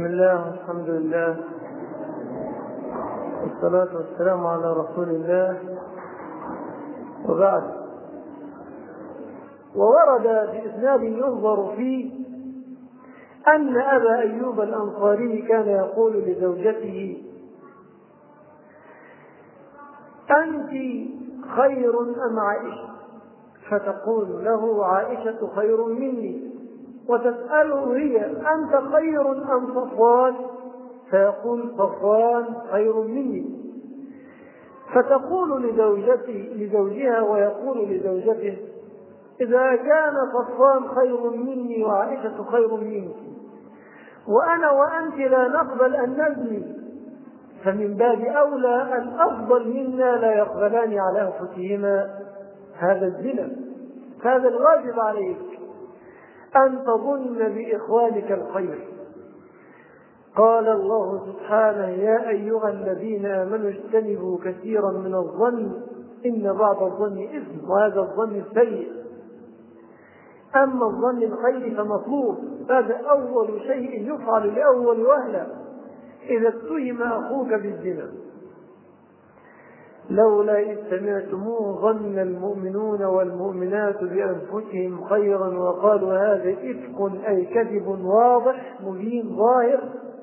بسم الله والحمد لله والصلاة والسلام على رسول الله، وبعد. وورد بإسناد ينظر فيه أن أبا أيوب الأنصاري كان يقول لزوجته: أنت خير أم عائشة؟ فتقول له: عائشة خير مني. وتسأله هي: أنت خير أم صفوان؟ فيقول: صفوان خير مني. فتقول لزوجها ويقول لزوجته: إذا كان صفوان خير مني وعائشة خير منك وأنا وأنت لا نقبل أن نزني، فمن باب أولى الأفضل منا لا يقبلان على أنفسهما هذا الزنا. هذا الواجب عليك، أن تظن بإخوانك الخير. قال الله سبحانه: يا أيها الذين آمنوا اجتنبوا كثيرا من الظن إن بعض الظن إثم، وهذا الظن السيء. أما الظن الخير فمطلوب، هذا أول شيء يفعل لأول وهلة إذا اتهم أخوك بالزنا. لولا إذ سمعتموه ظن المؤمنون والمؤمنات بأنفسهم خيرا وقالوا هذا إفك، أي كذب واضح مبين ظاهر.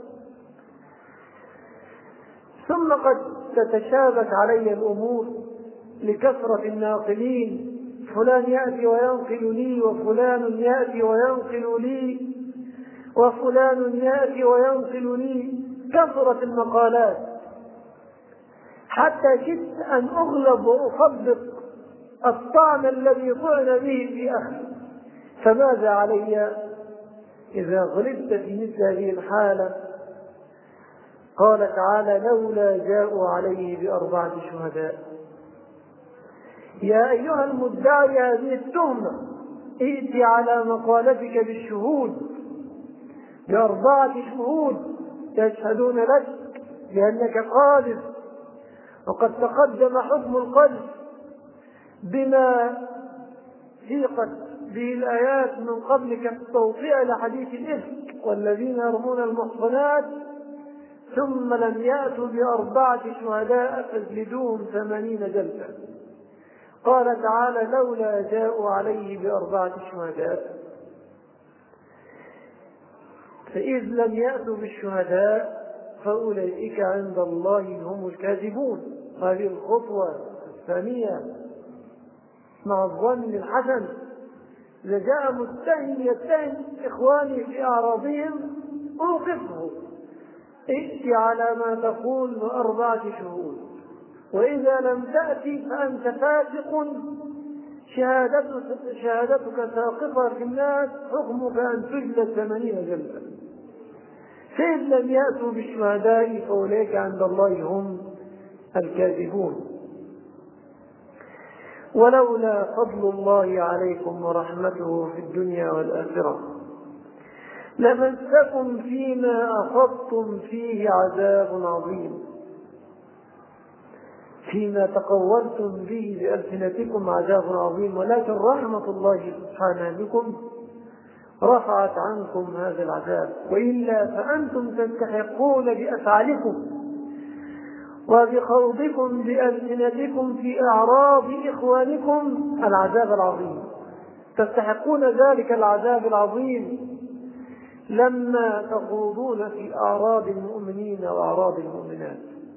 ثم قد تتشابك علي الأمور لكثرة الناقلين، فلان يأتي وينقل لي، وفلان يأتي وينقل لي، وفلان يأتي وينقل لي، كثرة المقالات حتى كدت أن أغلب وأصدق الطعن الذي طعن به في أخي. فماذا علي إذا غلبت في مثل هذه الحالة؟ قال تعالى: لولا جاءوا عليه بأربعة شهداء. يا أيها المدعي هذه التهمة، ائت على مقالتك بالشهود، بأربعة شهود يشهدون لك بأنك قاذف. وقد تقدم حكم القذف بما سيقت به الآيات من قبل كالتوطئة لحديث الإفك: والذين يرمون المحصنات ثم لم يأتوا بأربعة شهداء فاجلدوهم 80 جلدة. قال تعالى: لولا جاءوا عليه بأربعة شهداء. فإذ لم يأتوا بالشهداء فأولئك عند الله هم الكاذبون. هذه الخطوة الثانية مع الظن الحسن. إذا جاء متهم يتهم إخواني في أعراضهم أوقفه، ائت على ما تقول بأربعة شهود، وإذا لم تأتي فأنت فاسق، شهادتك ساقطة في الناس، حكمك أن تجلد 80 جلدة. فإذ لم يأتوا بالشهداء فأولئك عند الله هم الكاذبون. ولولا فضل الله عليكم ورحمته في الدنيا والآخرة لمسكم فيما أخذتم فيه عذاب عظيم، فيما تقولتم به بألسنتكم عذاب عظيم، ولكن رحمة الله سبحانه بكم رفعت عنكم هذا العذاب، وإلا فأنتم تستحقون بأفعالكم وبخوضكم بألسنتكم في أعراض إخوانكم العذاب العظيم. تستحقون ذلك العذاب العظيم لما تخوضون في أعراض المؤمنين وأعراض المؤمنات.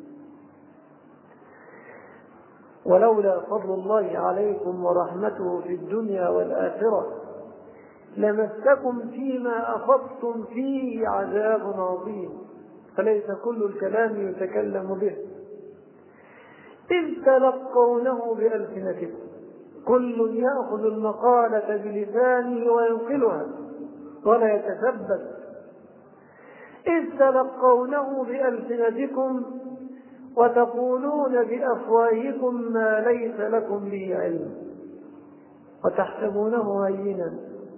ولولا فضل الله عليكم ورحمته في الدنيا والآخرة لمسكم فيما أخذتم فيه عذاب عظيم. فليس كل الكلام يتكلم به، إذ تلقونه بألسنتكم، كل يأخذ المقالة بلسانه وينقلها ولا يتثبت. إذ تلقونه بألسنتكم وتقولون بأفواهكم ما ليس لكم به علم وتحسبونه هينا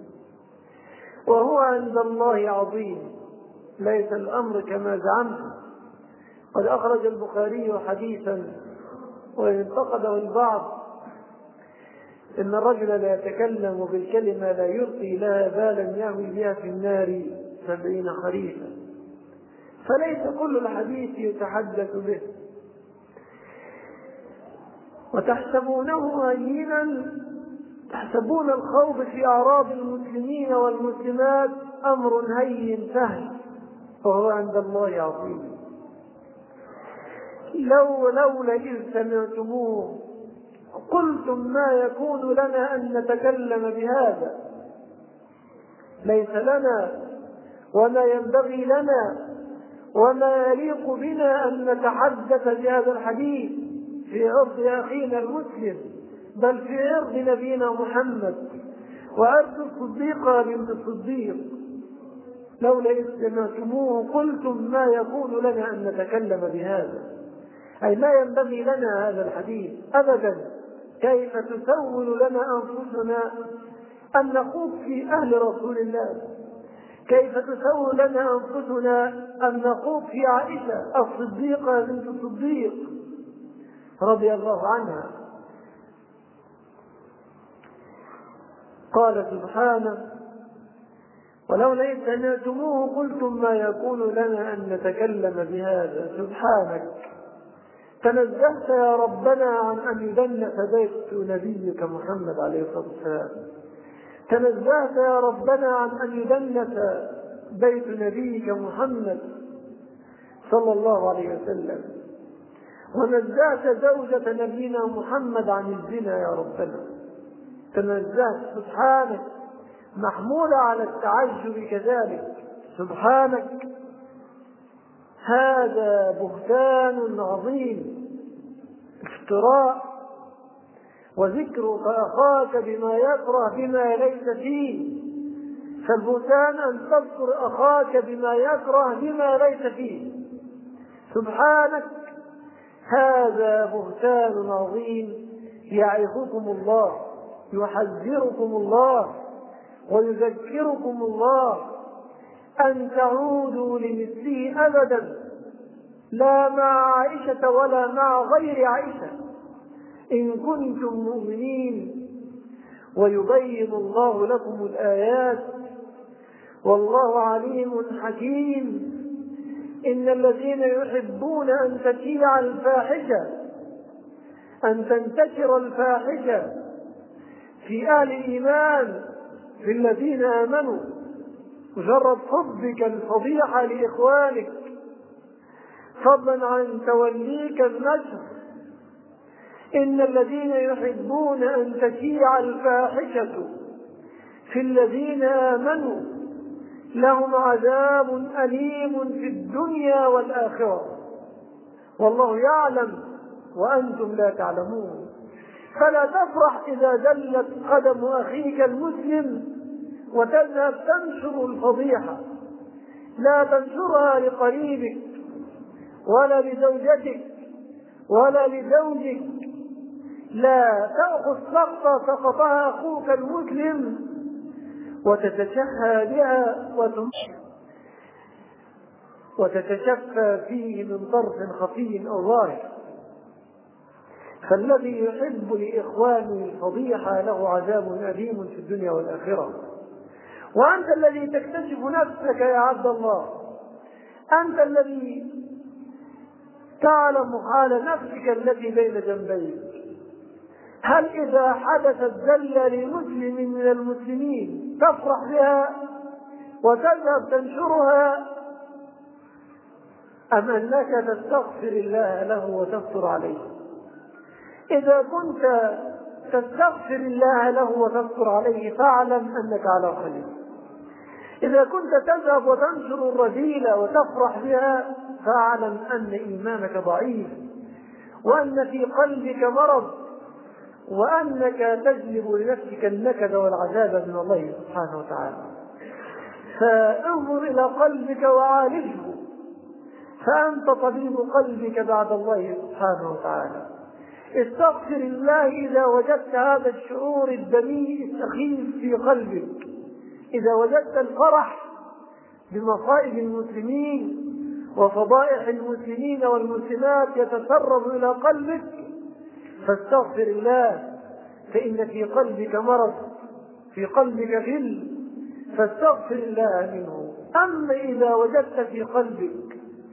وهو عند الله عظيم. ليس الأمر كما زعمتم. قد أخرج البخاري حديثا وانتقده البعض إن الرجل لا يتكلم بالكلمة لا يلقي لها بالا يهوي بها في النار 70 خريفا. فليس كل الحديث يتحدث به. وتحسبونه هينا، تحسبون الخوض في أعراض المسلمين والمسلمات أمر هين سهل وهو عند الله عظيم. لولا إذ سمعتموه قلتم ما يكون لنا أن نتكلم بهذا، ليس لنا وما ينبغي لنا وما يليق بنا أن نتحدث بهذا الحديث في عرض أخينا المسلم، بل في عرض نبينا محمد وعرض الصديقة بنت الصديق. لولا إذ سمعتموه قلتم ما يكون لنا أن نتكلم بهذا، أي ما ينبغي لنا هذا الحديث أبدا. كيف تسول لنا أنفسنا أن نخوض في أهل رسول الله؟ كيف تسول لنا أنفسنا أن نخوض في عائشة الصديقة بنت الصديق رضي الله عنها؟ قال سبحانه: ولولا إذ سمعتموه قلتم ما يكون لنا أن نتكلم بهذا. سبحانك، تنزهت يا ربنا عن أن يدنس بيت نبيك محمد عليه الصلاة والسلام، تنزهت يا ربنا عن أن يدنس بيت نبيك محمد صلى الله عليه وسلم، ونزهت زوجة نبينا محمد عن الزنا يا ربنا. تنزهت سبحانك، محمول على التعجب كذلك. سبحانك، هذا بهتان عظيم، افتراء، وذكرك أخاك بما يكره بما ليس فيه. فالبهتان أن تذكر أخاك بما يكره بما ليس فيه. سبحانك، هذا بهتان عظيم، يعظكم الله، يحذركم الله، ويذكركم الله أن تعودوا لمثله أبدا، لا مع عائشة ولا مع غير عائشة، إن كنتم مؤمنين. ويبين الله لكم الآيات والله عليم حكيم. إن الذين يحبون أن تشيع الفاحشة، أن تنتشر الفاحشة في أهل الإيمان، في الذين آمنوا، مجرد حبك الفضيحة لإخوانك، فضلا عن توليك النشر. إن الذين يحبون أن تشيع الفاحشة في الذين آمنوا لهم عذاب أليم في الدنيا والآخرة، والله يعلم وأنتم لا تعلمون. فلا تفرح إذا دلت قدم أخيك المسلم وتذهب تنشر الفضيحة، لا تنشرها لقريبك ولا لزوجتك ولا لزوجك، لا تأخذ سقطة سقطها أخوك المسلم وتتشهى بها وتتشفى فيه من طرف خفي أو ظاهر. فالذي يحب لإخوانه الفضيحة له عذاب أليم في الدنيا والآخرة. وأنت الذي تكتشف نفسك يا عبد الله، أنت الذي تعلم حال نفسك التي بين جنبيك. هل إذا حدثت زلة لمسلم من المسلمين تفرح بها وتذهب تنشرها، أم أنك تستغفر الله له وتستر عليه؟ إذا كنت تستغفر الله له وتستر عليه فاعلم أنك على خير. إذا كنت تذهب وتنشر الرذيلة وتفرح بها فاعلم أن إيمانك ضعيف، وأن في قلبك مرض، وأنك تجلب لنفسك النكد والعذاب من الله سبحانه وتعالى. فانظر إلى قلبك وعالجه، فأنت طبيب قلبك بعد الله سبحانه وتعالى. استغفر الله إذا وجدت هذا الشعور الدنيء السخيف في قلبك، إذا وجدت الفرح بمصائب المسلمين وفضائح المسلمين والمسلمات يتسرب إلى قلبك، فاستغفر الله، فإن في قلبك مرض، في قلبك غل، فاستغفر الله منه. أما إذا وجدت في قلبك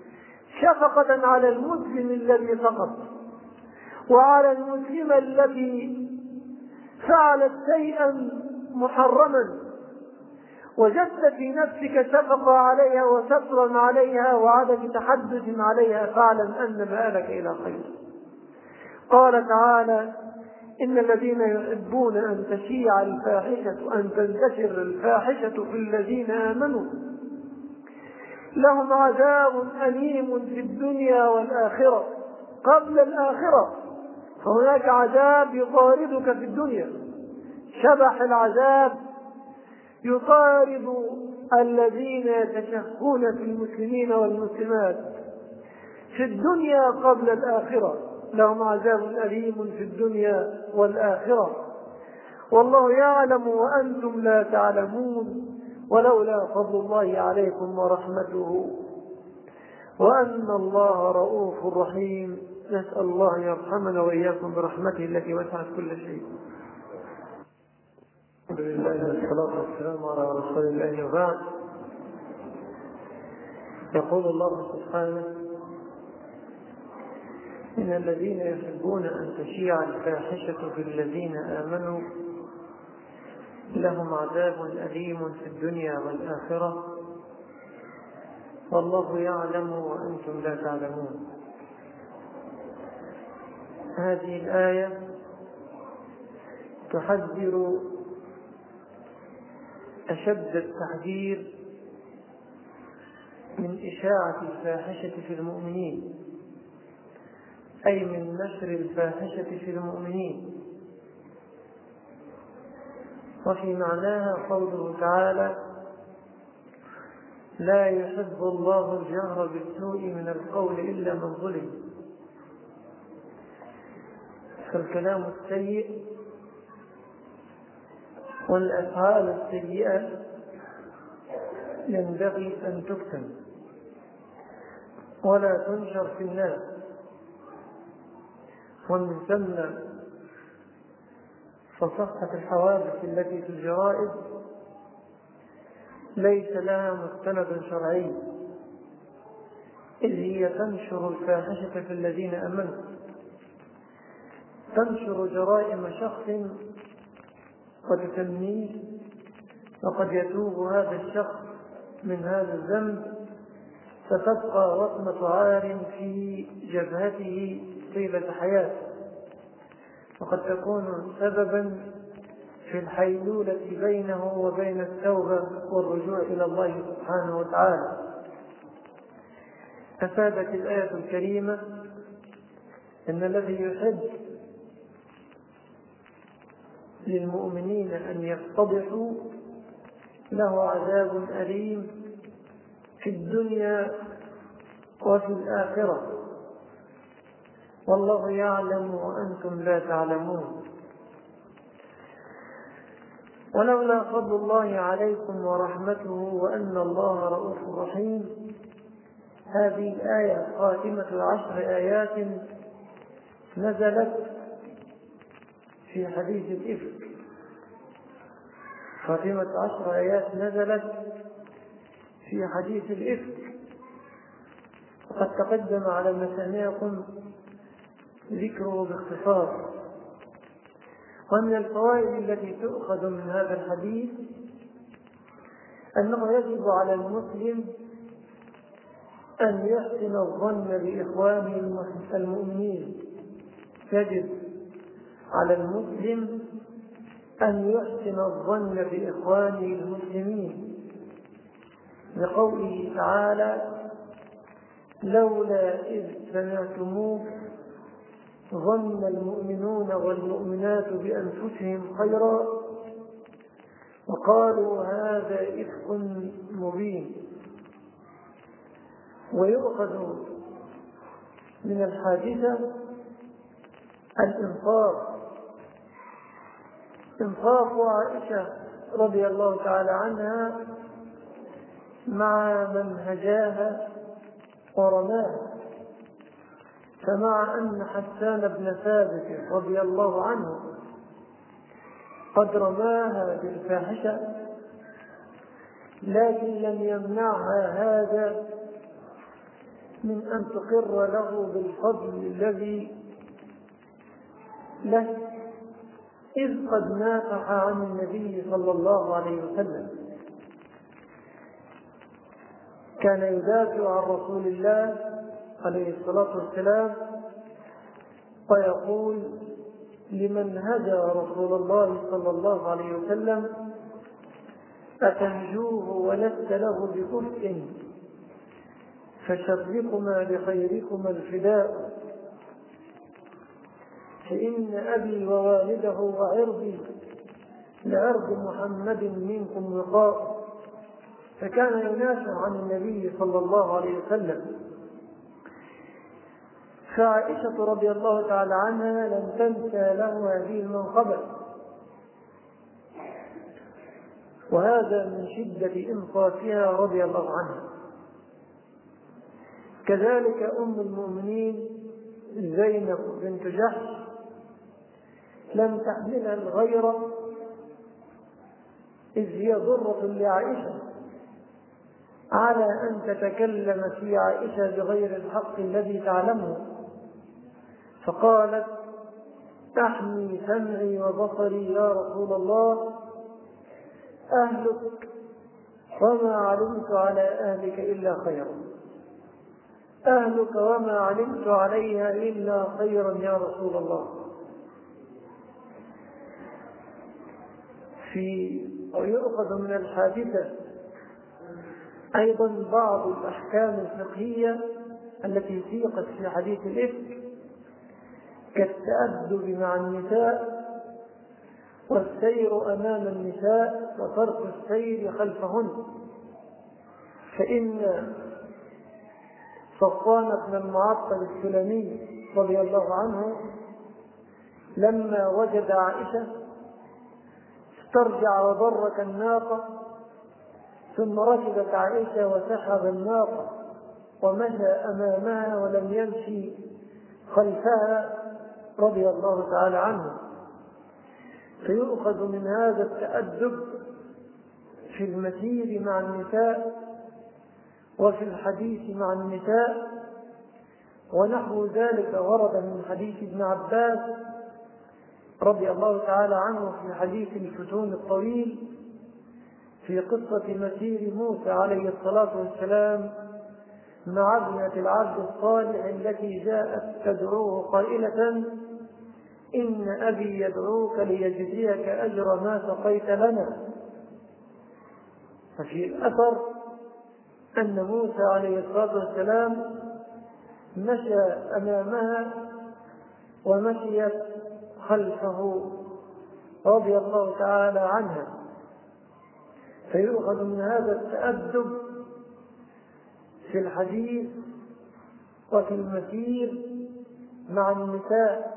شفقة على المسلم الذي سقط وعلى المسلمة التي فعلت شيئا محرما، وجدت في نفسك شفقة عليها وسترا عليها وعدم تحدث عليها، فاعلم أن مآلك إلى خير. قال تعالى: إن الذين يحبون أن تشيع الفاحشة أن تنتشر الفاحشة في الذين آمنوا لهم عذاب أليم في الدنيا والآخرة. قبل الآخرة فهناك عذاب يطاردك في الدنيا، شبح العذاب يطارد الذين يتشهون في المسلمين والمسلمات في الدنيا قبل الآخرة، لهم عذاب أليم في الدنيا والآخرة والله يعلم وأنتم لا تعلمون ولولا فضل الله عليكم ورحمته وأن الله رؤوف رحيم. نسأل الله أن يرحمنا وإياكم برحمته التي وسعت كل شيء. الحمد لله والصلاة والسلام على رسول الله وبعد. يقول الله سبحانه: إن الذين يحبون أن تشيع الفاحشة في الذين آمنوا لهم عذاب أليم في الدنيا والآخرة والله يعلم وأنتم لا تعلمون. هذه الآية تحذر أشد التحذير من إشاعة الفاحشة في المؤمنين، أي من نشر الفاحشة في المؤمنين. وفي معناها قوله تعالى: لا يحب الله الجهر بالسوء من القول إلا من ظلم. فالكلام السيء والأفعال السيئة ينبغي أن تكتم ولا تنشر في الناس، ومن ثم فصفحة الحوادث التي في الجرائد ليس لها مستند شرعي، إذ هي تنشر الفاحشة في الذين آمنوا، تنشر جرائم شخص وتسميه، وقد يتوب هذا الشخص من هذا الذنب فتبقى وصمة عار في جبهته طيلة حياته، وقد تكون سببا في الحيلولة بينه وبين التوبة والرجوع إلى الله سبحانه وتعالى. أفادت الآية الكريمة أن الذي يحب للمؤمنين أن يفتضحوا له عذاب أليم في الدنيا وفي الآخرة والله يعلم وأنتم لا تعلمون. ولولا فضل الله عليكم ورحمته وأن الله رؤوف رحيم. هذه الآية خاتمة 10 آيات نزلت في حديث الإفك، خاتمة 10 آيات نزلت في حديث الإفك، وقد تقدم على مسامعكم ذكره باختصار. ومن الفوائد التي تؤخذ من هذا الحديث أنه يجب على المسلم أن يحسن الظن بإخوانه المؤمنين، يجب على المسلم أن يحسن الظن بإخوانه المسلمين، لقوله تعالى: لولا إذ سمعتموه ظن المؤمنون والمؤمنات بأنفسهم خيرا وقالوا هذا إفك مبين. ويؤخذ من الحادثة إنصاف عائشة رضي الله تعالى عنها مع من هجاها ورماها، فمع أن حسان بن ثابت رضي الله عنه قد رماها بالفاحشة لكن لم يمنعها هذا من أن تقر له بالفضل الذي له، إذ قد نافح عن النبي صلى الله عليه وسلم، كان يدافع عن رسول الله عليه الصلاة والسلام ويقول لمن هدى رسول الله صلى الله عليه وسلم: أتنجوه ولست له بكفء، فشركما لخيركما الفداء، فإن أبي ووالده وعرضي لعرض محمد منكم وقاء. فكان ينافع عن النبي صلى الله عليه وسلم. فعائشة رضي الله تعالى عنها لم تنسى له هذه المنقبة، وهذا من شدة إنصافها رضي الله عنها. كذلك أم المؤمنين زينب بنت جحش لم تحملها الغيرة، إذ هي ضرة لعائشة، على أن تتكلم في عائشة بغير الحق الذي تعلمه، فقالت: أحمي سمعي وبصري يا رسول الله، أهلك وما علمت على أهلك إلا خيرا، أهلك وما علمت عليها إلا خيرا يا رسول الله. ويؤخذ من الحادثة أيضا بعض الأحكام الفقهية التي سيقت في حديث الإفك، كالتأدب مع النساء والسير أمام النساء وترك السير خلفهن. فإن صفوان بن المعطل السلمي رضي الله عنه لما وجد عائشة استرجع وبرك الناقة، ثم ركبت عائشة وسحب الناقة ومشى أمامها ولم يمشي خلفها رضي الله تعالى عنه. فيؤخذ من هذا التأدب في المسير مع النساء وفي الحديث مع النساء، ونحو ذلك ورد من حديث ابن عباس رضي الله تعالى عنه في حديث الفتون الطويل في قصة مسير موسى عليه الصلاة والسلام مع ابنة العبد الصالح التي جاءت تدعوه قائلة: إن أبي يدعوك ليجزيك أجر ما سقيت لنا. ففي الأثر أن موسى عليه الصلاة والسلام مشى أمامها ومشيت خلفه رضي الله تعالى عنها. فيؤخذ من هذا التأدب في الحديث وفي المسير مع النساء،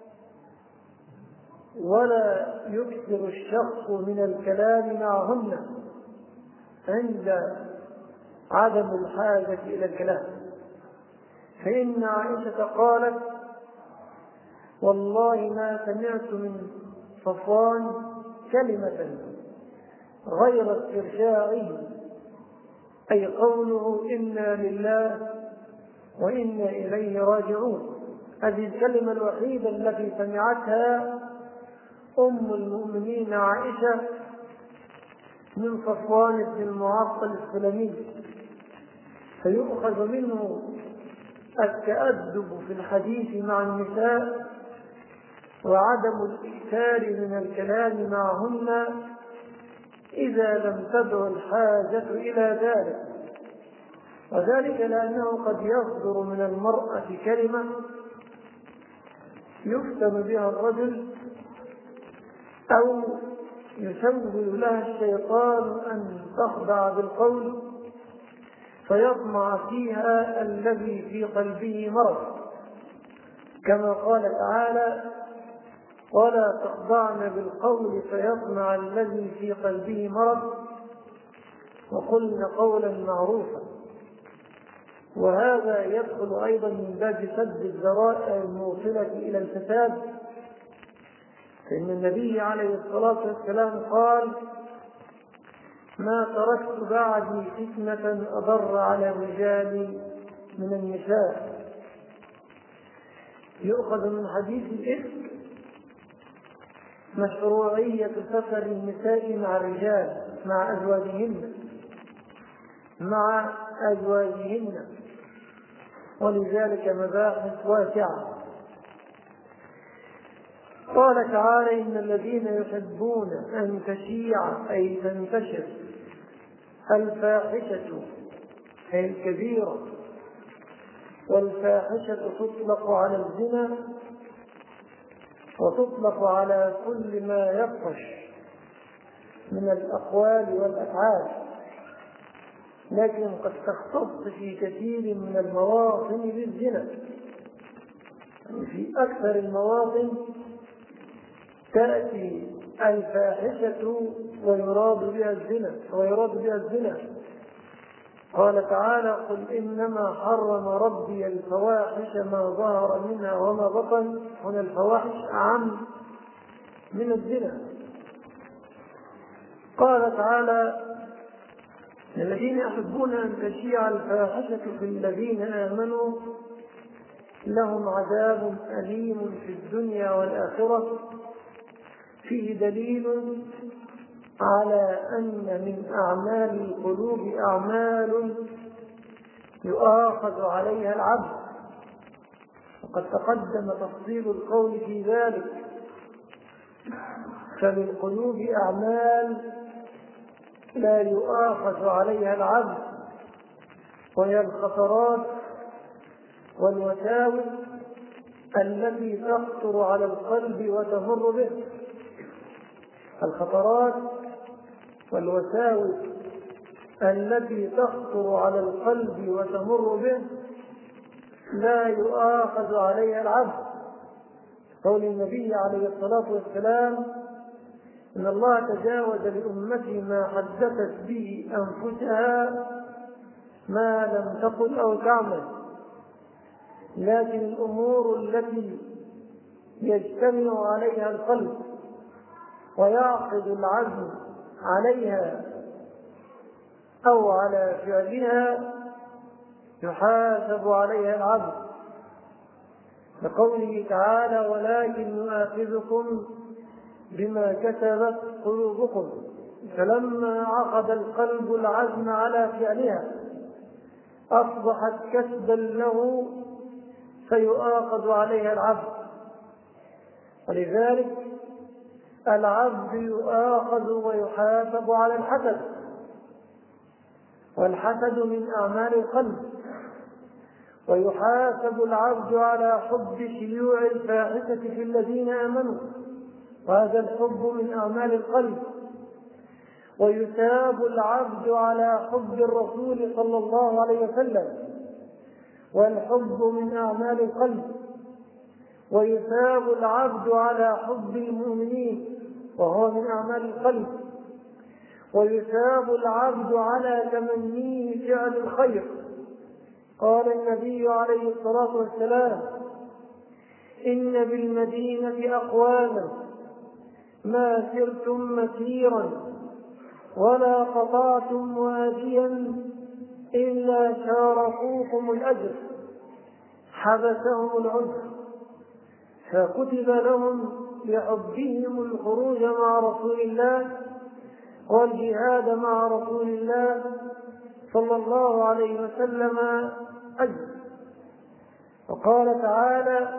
ولا يكثر الشخص من الكلام معهن عند عدم الحاجة إلى الكلام. فإن عائشة قالت: والله ما سمعت من صفوان كلمة غير استرجاعه، أي قوله إنا لله وإنا إليه راجعون. هذه الكلمة الوحيدة التي سمعتها أم المؤمنين عائشة من صفوان بن المعطل السلمي. فيؤخذ منه التأدب في الحديث مع النساء وعدم الإكثار من الكلام معهن إذا لم تدع الحاجة إلى ذلك، وذلك لأنه قد يصدر من المرأة كلمة يفتن بها الرجل أو يسول لها الشيطان أن تخضع بالقول فيطمع فيها الذي في قلبه مرض، كما قال تعالى: ولا تخضعن بالقول فيطمع الذي في قلبه مرض وقلن قولا معروفا. وهذا يدخل أيضا من باب سد الذرائع الموصلة إلى الفساد، فإن النبي عليه الصلاة والسلام قال: ما تركت بعدي فتنة أضر على الرجال من النساء. يؤخذ من حديث الإفك مشروعية سفر النساء مع الرجال مع أزواجهن، ولذلك مباحث واسعة. قال تعالى: إن الذين يحبون أن تشيع أي تنتشر الفاحشة أي الكبيرة، والفاحشة تطلق على الزنا وتطلق على كل ما يفحش من الأقوال والأفعال، لكن قد تختص في كثير من المواطن بالزنا. يعني في أكثر المواطن تأتي الفاحشة ويراد بها الزنا. قال تعالى: قل إنما حرم ربي الفواحش ما ظهر منها وما بطن. هنا الفواحش أعم من الزنا. قال تعالى: الذين يحبون أن تشيع الفاحشة في الذين آمنوا لهم عذاب أليم في الدنيا والآخرة. فيه دليل على أن من أعمال القلوب أعمال يؤاخذ عليها العبد، وقد تقدم تفصيل القول في ذلك. فللقلوب أعمال لا يؤاخذ عليها العبد، وهي الخطرات والوساوس التي تخطر على القلب وتمر به. الخطرات والوساوس التي تخطر على القلب وتمر به لا يؤاخذ عليها العبد. قول النبي عليه الصلاة والسلام: إن الله تجاوز لأمتي ما حدثت به أنفسها ما لم تقل أو تعمل، لكن الأمور التي يجتمع عليها القلب ويعقد العزم عليها أو على فعلها يحاسب عليها العبد، لقوله تعالى: ولكن يؤاخذكم بما كسبت قلوبكم. فلما عقد القلب العزم على فعلها أصبحت كسبا له فيؤاخذ عليها العبد. ولذلك العبد يؤاخذ ويحاسب على الحسد، والحسد من أعمال القلب، ويحاسب العبد على حب شيوع الفاحشة في الذين آمنوا، وهذا الحب من أعمال القلب. ويثاب العبد على حب الرسول صلى الله عليه وسلم، والحب من أعمال القلب. ويثاب العبد على حب المؤمنين، وهو من أعمال القلب. ويثاب العبد على تمنيه فعل الخير. قال النبي عليه الصلاة والسلام: إن بالمدينة أقواما ما سرتم مسيرا ولا قطعتم واديا إلا شاركوكم الأجر، حبسهم العذر، فكتب لهم لحبهم الخروج مع رسول الله والجهاد مع رسول الله صلى الله عليه وسلم أجر. وقال تعالى: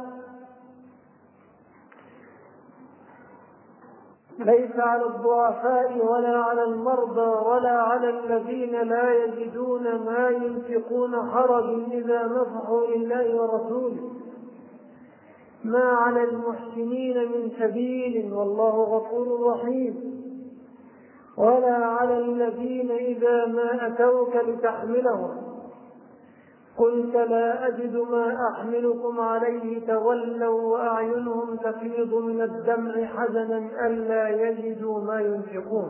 ليس على الضعفاء ولا على المرضى ولا على الذين لا يجدون ما ينفقون حرج إذا نصحوا لله ورسوله، ما على المحسنين من سبيل والله غفور رحيم، ولا على الذين إذا ما أتوك لتحملهم قلت لا أجد ما أحملكم عليه تولوا وأعينهم تفيض من الدمع حزنا ألا يجدوا ما ينفقون.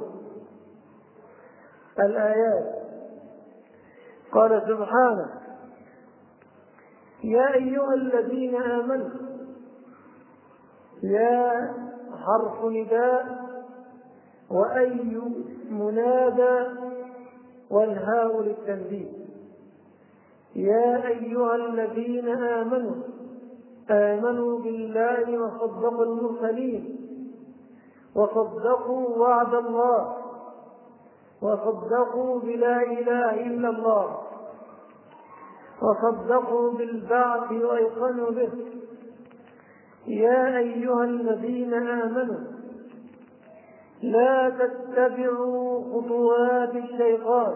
الآيات. قال سبحانه: يا أيها الذين آمنوا. يا حرف نداء، وأي منادى، والهاء للتنبيه. يا أيها الذين آمنوا بالله وصدقوا المرسلين وصدقوا وعد الله وصدقوا بلا إله إلا الله وصدقوا بالبعث وأيقنوا به. يا أيها الذين آمنوا لا تتبعوا خطوات الشيطان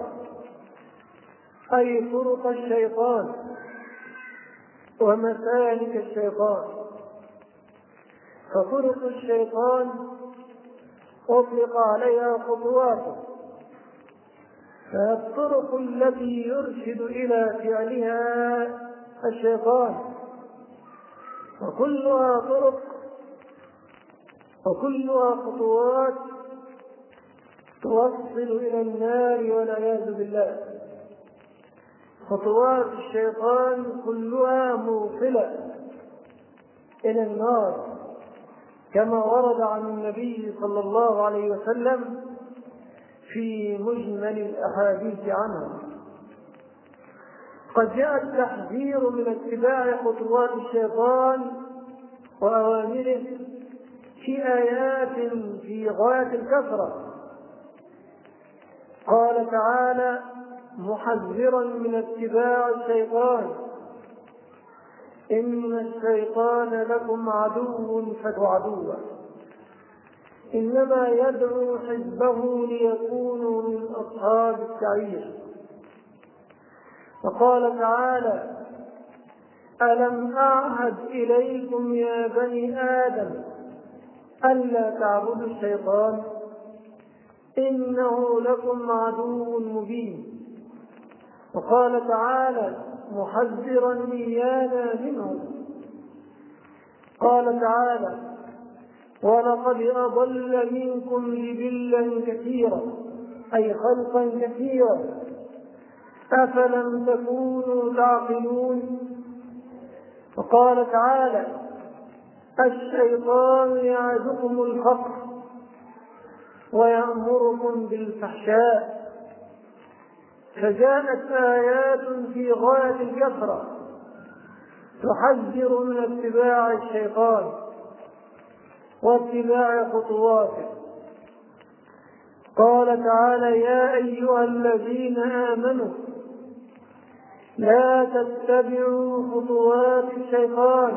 أي طرق الشيطان ومسالك الشيطان. فطرق الشيطان أطلق عليها خطواته، فالطرق التي يرشد إلى فعلها الشيطان، وكلها طرق وكلها خطوات توصل إلى النار والعياذ بالله. خطوات الشيطان كلها موصلة إلى النار، كما ورد عن النبي صلى الله عليه وسلم في مجمل الأحاديث عنه. قد جاء التحذير من اتباع خطوات الشيطان وأوامره في آيات في غاية الكثرة. قال تعالى محذرا من اتباع الشيطان: إن الشيطان لكم عدو فاتبعوه إنما يدعو حزبه ليكونوا من أصحاب السعير. وقال تعالى: ألم أعهد إليكم يا بني آدم ألا تعبدوا الشيطان إنه لكم عدو مبين. وقال تعالى محذرا إيانا منه: قال تعالى: ولقد أضل منكم جبلا كثيرا أي خلقا كثيرا أفلم تكونوا تعقلون. وقال تعالى: الشيطان يعدكم الفقر ويأمركم بالفحشاء. فجاءت آيات في غاية الكثرة تحذر من اتباع الشيطان واتباع خطواته. قال تعالى: يا أيها الذين آمنوا لا تتبعوا خطوات الشيطان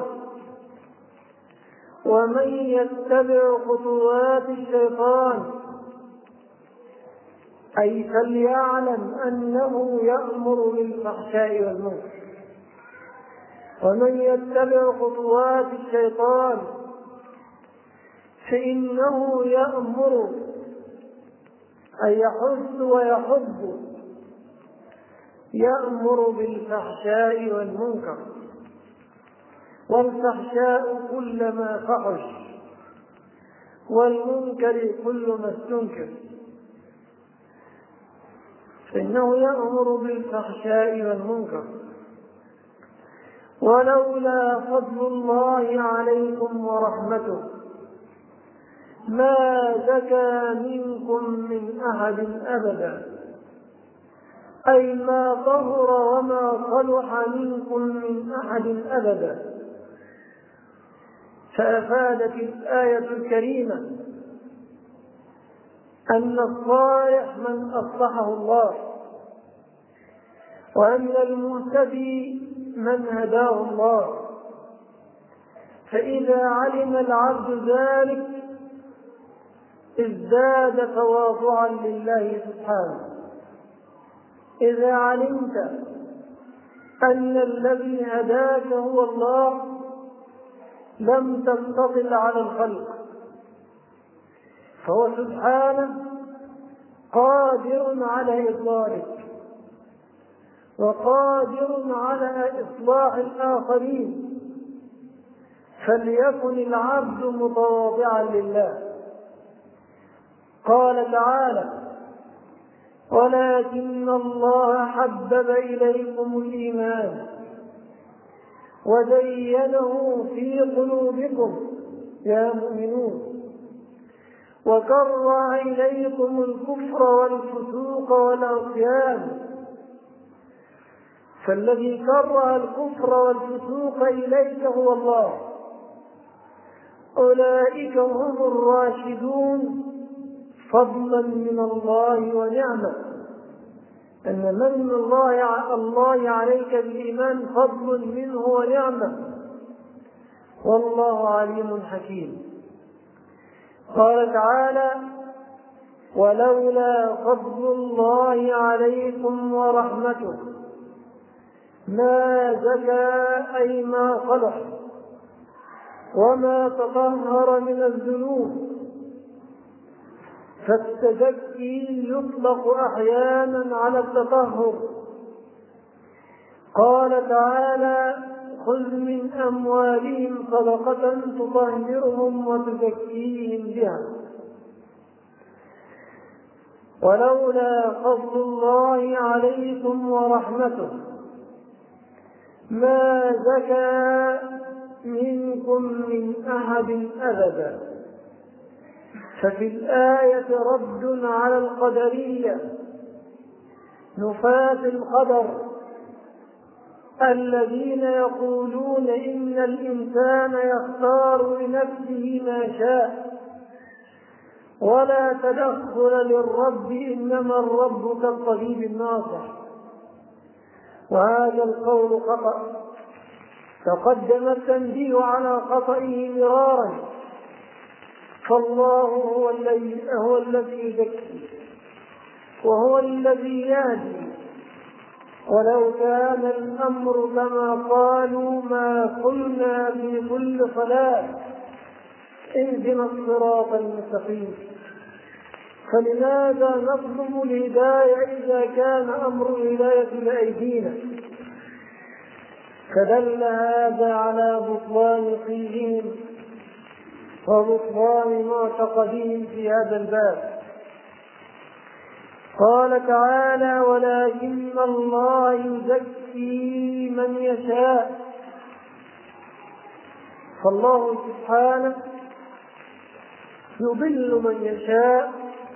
ومن يتبع خطوات الشيطان أي فليعلم أنه يأمر بالفحشاء والمنكر. ومن يتبع خطوات الشيطان فإنه يأمر أي يحث ويحب، يأمر بالفحشاء والمنكر. والفحشاء كل ما فحش، والمنكر كل ما استنكر. فإنه يأمر بالفحشاء والمنكر. ولولا فضل الله عليكم ورحمته ما زكى منكم من أحد أبدا، أي ما طهر وما صلح منكم من أحد أبدا. فأفادت الآية الكريمة أن الصالح من أصلحه الله، وأن المهتدي من هداه الله. فإذا علم العبد ذلك ازداد تواضعا لله سبحانه. إذا علمت أن الذي هداك هو الله لم تنتقل على الخلق، فهو سبحانه قادر على إضلالك وقادر على إصلاح الآخرين. فليكن العبد متواضعا لله. قال تعالى: ولكن الله حبب إليكم الإيمان وزينه في قلوبكم يا مؤمنون وكره إليكم الكفر والفسوق والعصيان. فالذي كره الكفر والفسوق إليك هو الله. أولئك هم الراشدون فضلا من الله ونعمة، أن من الله عليك بالإيمان فضل منه ونعمة، والله عليم حكيم. قال تعالى: ولولا فضل الله عليكم ورحمته ما زكى أي ما صلح وما تطهر من الذنوب. فالتزكي يطلق أحيانا على التطهر. قال تعالى: خذ من أموالهم صدقة تطهرهم وتزكيهم بها. ولولا فضل الله عليكم ورحمته ما زكى منكم من أحد أبدا. ففي الآية رد على القدرية نفاة القدر الذين يقولون إن الإنسان يختار لنفسه ما شاء ولا تدخل للرب، إنما الرب كالطبيب الناصح. وهذا القول خطأ، تقدم التنبيه على خطئه مرارا. فالله هو الذي يزكي وهو الذي يهدي. ولو كان الأمر كما قالوا ما قلنا في كل صلاة اهدنا الصراط المستقيم. فلماذا نطلب الهداية إذا كان أمر الهداية بأيدينا؟ فدل هذا على بطلان قيلهم وبطلان معتقدهم في هذا الباب. قال تعالى: ولكن الله يزكي من يشاء. فالله سبحانه يضل من يشاء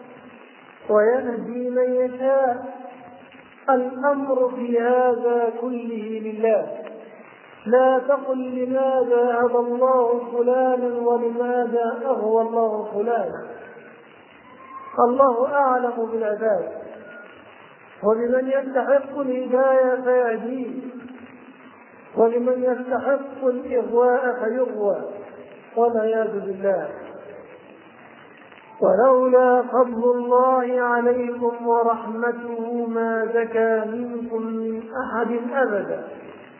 ويهدي من يشاء. الأمر في هذا كله لله. لا تقل لماذا هدى الله فلانا ولماذا أغوى الله فلانا. الله أعلم بالعباد، ولمن يستحق الهداية فيهديه، ولمن يستحق الإغواء فيغوى، والعياذ بالله. ولولا فضل الله عليكم ورحمته ما زكى منكم من أحد أبدا،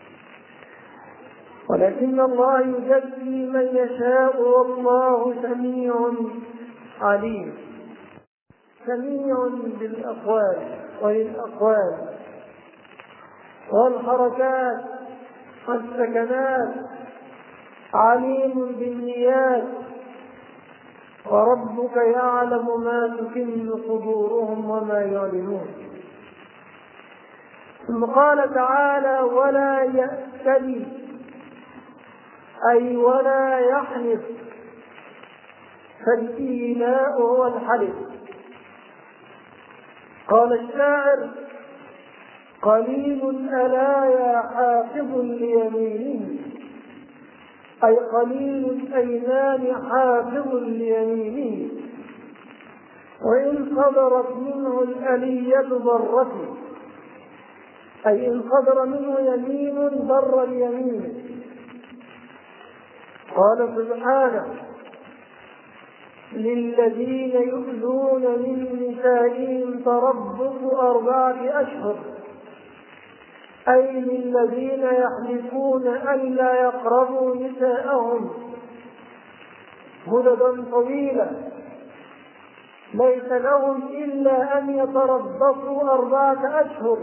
ولكن الله يزكي من يشاء والله سميع عليم. سميع بالأقوال وللأقوال والحركات والسكنات، عليم بالنيات. وربك يعلم ما تكن صدورهم وما يعلنون. ثم قال تعالى: ولا يأتل، أي ولا يحلف. فالإيلاء هو الحلف. قال الشاعر: قليل ألايا حافظ ليمينه، أي قليل الأيمان حافظ ليمينه، وإن صدرت منه الألية ضرته، أي إن صدر منه يمين ضر اليمين. قال سبحانه: للذين يؤذون من نسائهم تربص 4 أشهر، أي للذين يحلفون ألا يقربوا نساءهم مددا طويلة ليس لهم إلا أن يتربصوا 4 أشهر،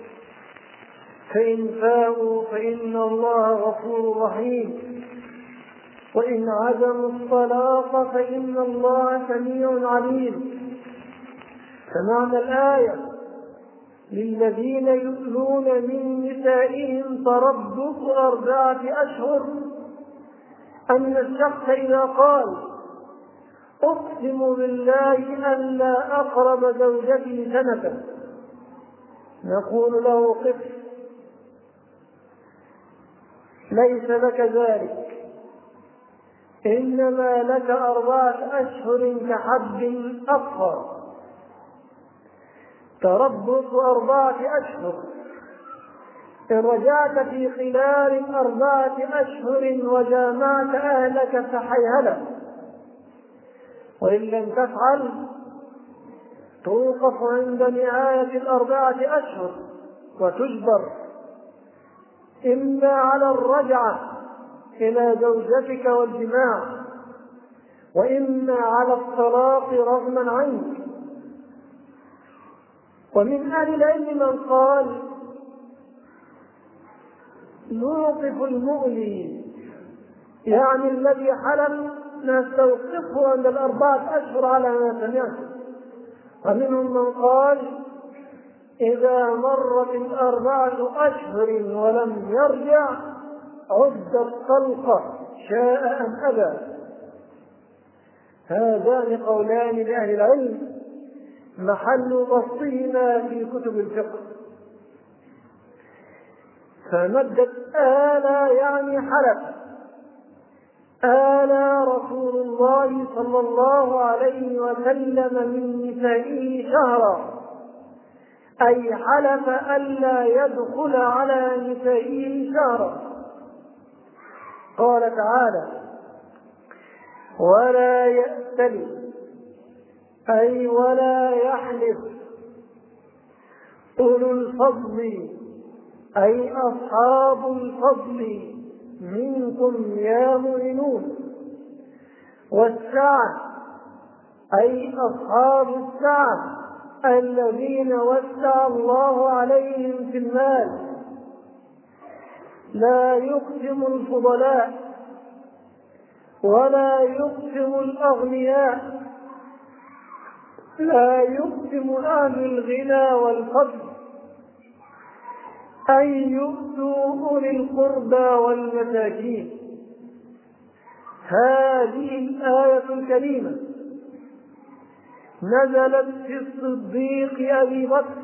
فإن فاءوا فإن الله غفور رحيم، وإن عزموا الطلاق فإن الله سميع عليم. فمعنى الآية: للذين يؤذون من نسائهم تربص 4 أشهر، أن الشخص إذا قال: أقسم بالله أن لا أقرب زوجتي سنة، نقول له: قف، ليس لك ذلك، إنما لك 4 أشهر كحب أصفر، تربص 4 أشهر، إن رجعت في خلال 4 أشهر وجامعت أهلك فحيهلة، وإن لم تفعل توقف عند نهاية 4 أشهر وتجبر إما على الرجعة إلى زوجتك والجماع، وإما على الطلاق رغما عنك. ومن أهل العلم من قال نوقف المؤلي، يعني الذي حلم نستوقفه عند 4 أشهر على ما سمعت. ومنهم من قال إذا مرت 4 أشهر ولم يرجع عد الطلقة شاء أم أبى. هذان قولان لأهل العلم محل بسطهما في كتب الفقه. فمدت آلى يعني حلف، آلى رسول الله صلى الله عليه وسلم من نسائه شهرا، أي حلف ألا يدخل على نسائه شهرا. قال تعالى ولا يأتل، أي ولا يحلف أولو الفضل، أي أصحاب الفضل منكم يا مؤمنون، والسعة، أي أصحاب السعة الذين وسع الله عليهم في المال. لا يقسم الفضلاء ولا يقسم الأغنياء، لا يقسم أهل الغنى والفضل، أن يؤتوا أولي القربى والمساكين. هذه الآية الكريمة نزلت في الصديق أبي بكر،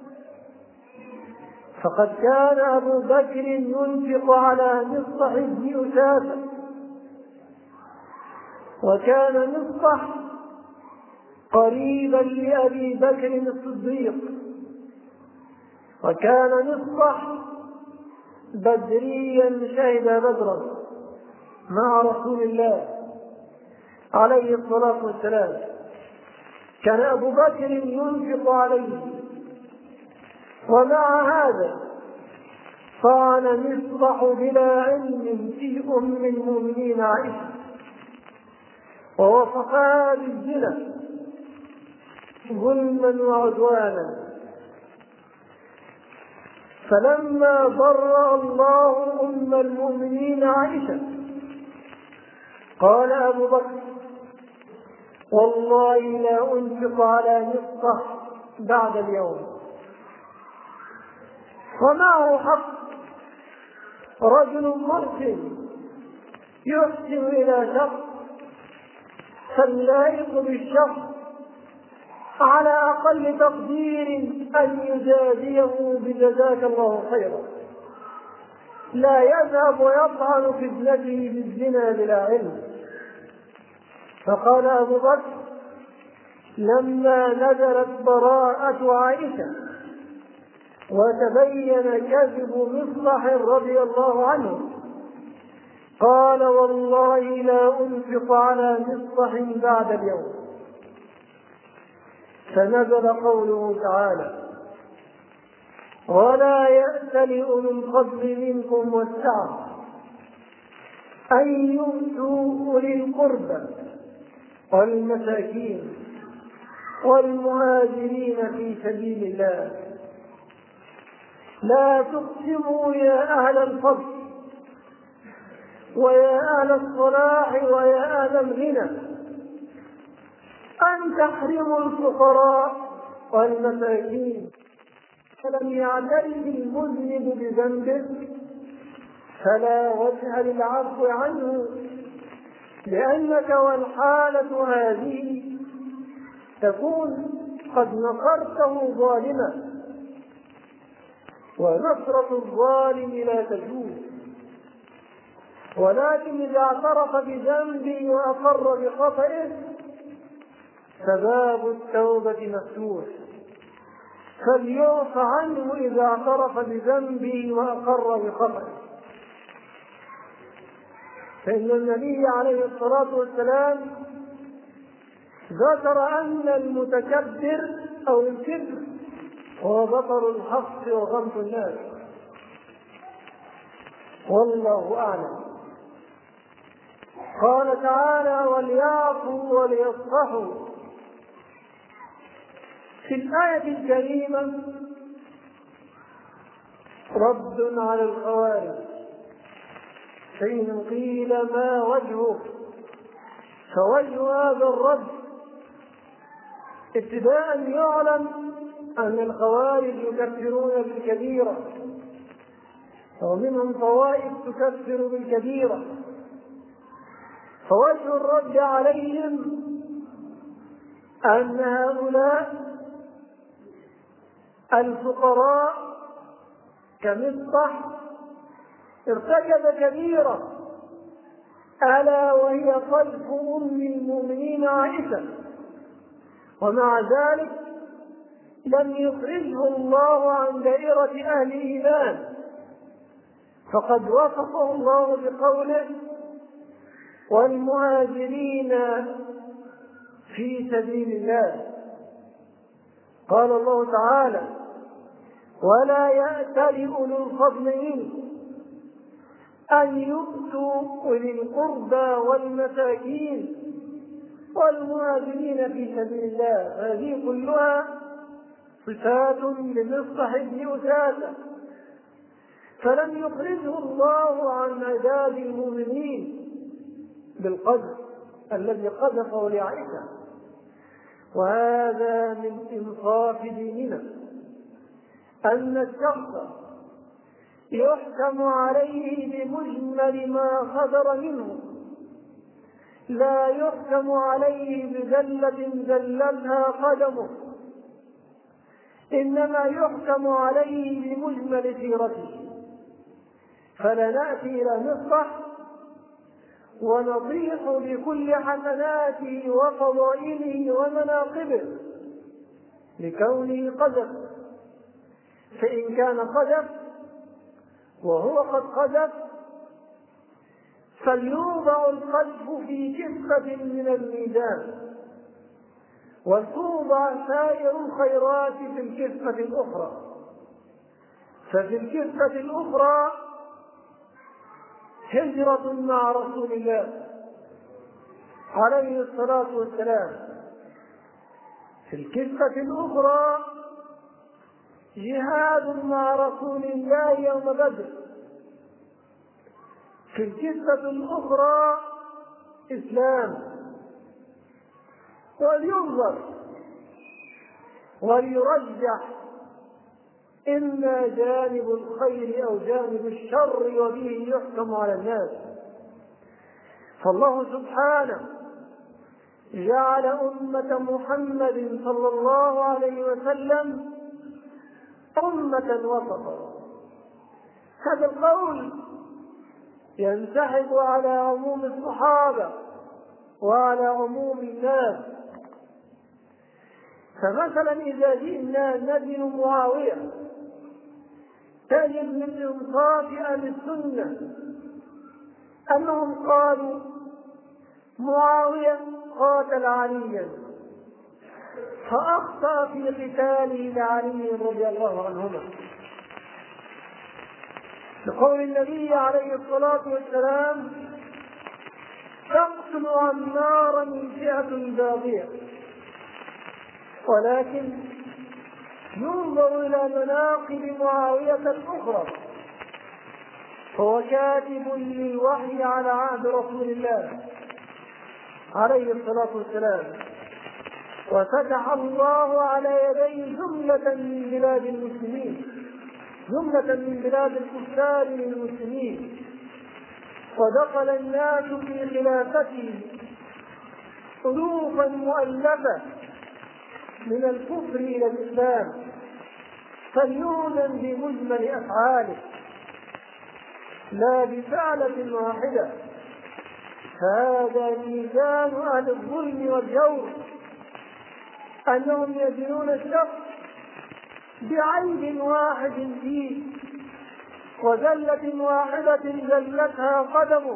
فقد كان أبو بكر ينفق على مصطح بن أساسة، وكان مصطح قريبا لأبي بكر الصديق، وكان مصطح بدريا شهد بدرا مع رسول الله عليه الصلاة والسلام. كان أبو بكر ينفق عليه، ومع هذا طعن مصطح بلا علم في أم المؤمنين عائشة ووصفها بالزنا ظلما وعدوانا. فلما برأ الله أم المؤمنين عائشة قال أبو بكر والله لا أنفق على مصطح بعد اليوم. ومعه حق، رجل محسن يحسن إلى شخص، فاللائق بالشخص على أقل تقدير أن يجازيه بجزاك الله خيرا، لا يذهب ويطعن في ابنته بالزنا بلا علم. فقال أبو بكر لما نزلت براءة عائشة وتبين كذب مصطح رضي الله عنه قال والله لا أنفق على مصطح بعد اليوم. فنزل قوله تعالى ولا يأتل أولو الفضل منكم والسعة أن يؤتوا أولي القربى والمساكين والمهاجرين في سبيل الله. لا تقسموا يا أهل الفضل ويا أهل الصلاح ويا أهل الغنى أن تحرموا الفقراء والمساكين. فلم يعترف المذنب بذنبه فلا وجه للعفو عنه، لأنك والحالة هذه تكون قد نصرته ظالما، ونصرة الظالم لا تجوز. ولكن إذا اعترف بذنبه وأقر بخطئه فباب التوبة مفتوح، فليعف عنه إذا اعترف بذنبه وأقر بخطئه. فإن النبي عليه الصلاة والسلام ذكر أن المتكبر أو الكبر هو بطر الحق وغمط الناس، والله أعلم. قال تعالى: وليعفوا وليصفحوا. في الآية الكريمة رد على الخوارج، فإن قيل ما وجهه، فوجه هذا الرد ابتداء يعلم أن الخوارج يكفرون بالكبيرة، ومنهم طوائف تكفر بالكبيرة، فوجه الرد عليهم أن هؤلاء الفقراء كمصطح ارتكب كبيرة، ألا وهي قذف أم المؤمنين عائشة، ومع ذلك لم يخرجه الله عن دائرة أهل الإيمان، فقد وصفه الله بقوله: والمهاجرين في سبيل الله. قال الله تعالى: ولا يأتل أولو الفضل منكم أن يؤتوا أولي القربى والمساكين والمهاجرين في سبيل الله. هذه كلها صفات لمصطح بن أساسة، فلم يخرجه الله عن عداد المؤمنين بالقذف الذي قذفه لعائشة. وهذا من إنصاف ديننا أن الشخص يحكم عليه بمجمل ما صدر منه، لا يحكم عليه بزلة زلتها قدمه، إنما يحكم عليه بمجمل سيرته. فلا نأتي إلى مصطح ونطيح بكل حسناته وفضائله ومناقبه لكونه قذف، فإن كان قذف وهو قد قذف فليوضع القذف في كفة من الميزان، وتوضع سائر الخيرات في الكفة الأخرى. ففي الكفة الأخرى هجرة مع رسول الله عليه الصلاة والسلام، في الكفة الأخرى جهاد مع رسول الله يوم بدر، في الكفة الأخرى إسلام. ولينظر وليرجح إما جانب الخير أو جانب الشر، وبه يحكم على الناس. فالله سبحانه جعل أمة محمد صلى الله عليه وسلم أمة وسطا. هذا القول ينسحب على عموم الصحابة وعلى عموم الناس. فمثلا إذا جئنا ندين معاوية تجد من إنصاف أهل السنة أنهم قالوا معاوية قاتل عليا فأخطأ في قتاله لعلي رضي الله عنهما، لقول النبي عليه الصلاة والسلام: تقتل عمارا فئة باغية. ولكن ينظر إلى مناقب معاوية الأخرى، فهو كاتب للوحي على عهد رسول الله عليه الصلاة والسلام، وفتح الله على يديه جملة من بلاد المسلمين، جملة من بلاد الكفار للمسلمين، ودخل الناس في خلافته ألوفا مؤلفة من الكفر إلى الإسلام، فليؤمن بمجمل أفعاله. لا بفعلة واحدة. فهذا ميزان أهل الظلم والجور، أنهم يزنون الشخص بعيب واحد فيه وزلة واحدة زلتها قدمه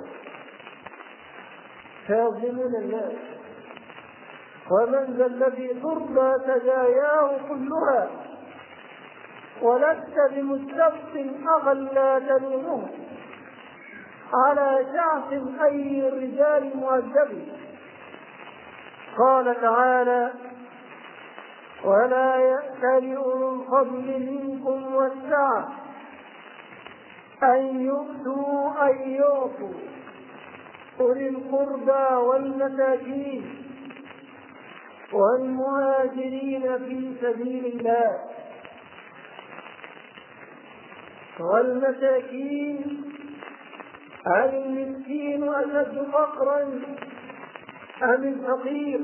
فيظلمون الناس. ومن ذا الذي ترضى سجاياه كلها ولست بمستبق أخا لا تلومه على شعث أي الرجال مؤدب. قال تعالى: ولا يأتل أولو الفضل منكم والسعة أن يعطوا أولي القربى والمساكين والمهاجرين في سبيل الله والمساكين. هل المسكين أشد فقرا أم الفقير؟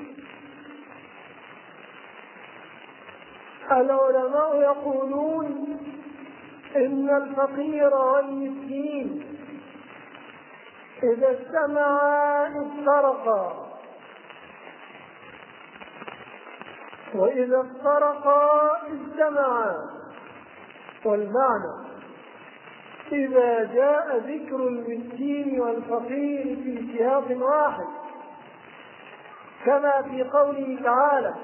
العلماء يقولون إن الفقير والمسكين إذا اجتمعا افترقا، وإذا افترقا اجتمعا. والمعنى: إذا جاء ذكر المسكين والفقير في سياق واحد كما في قوله تعالى: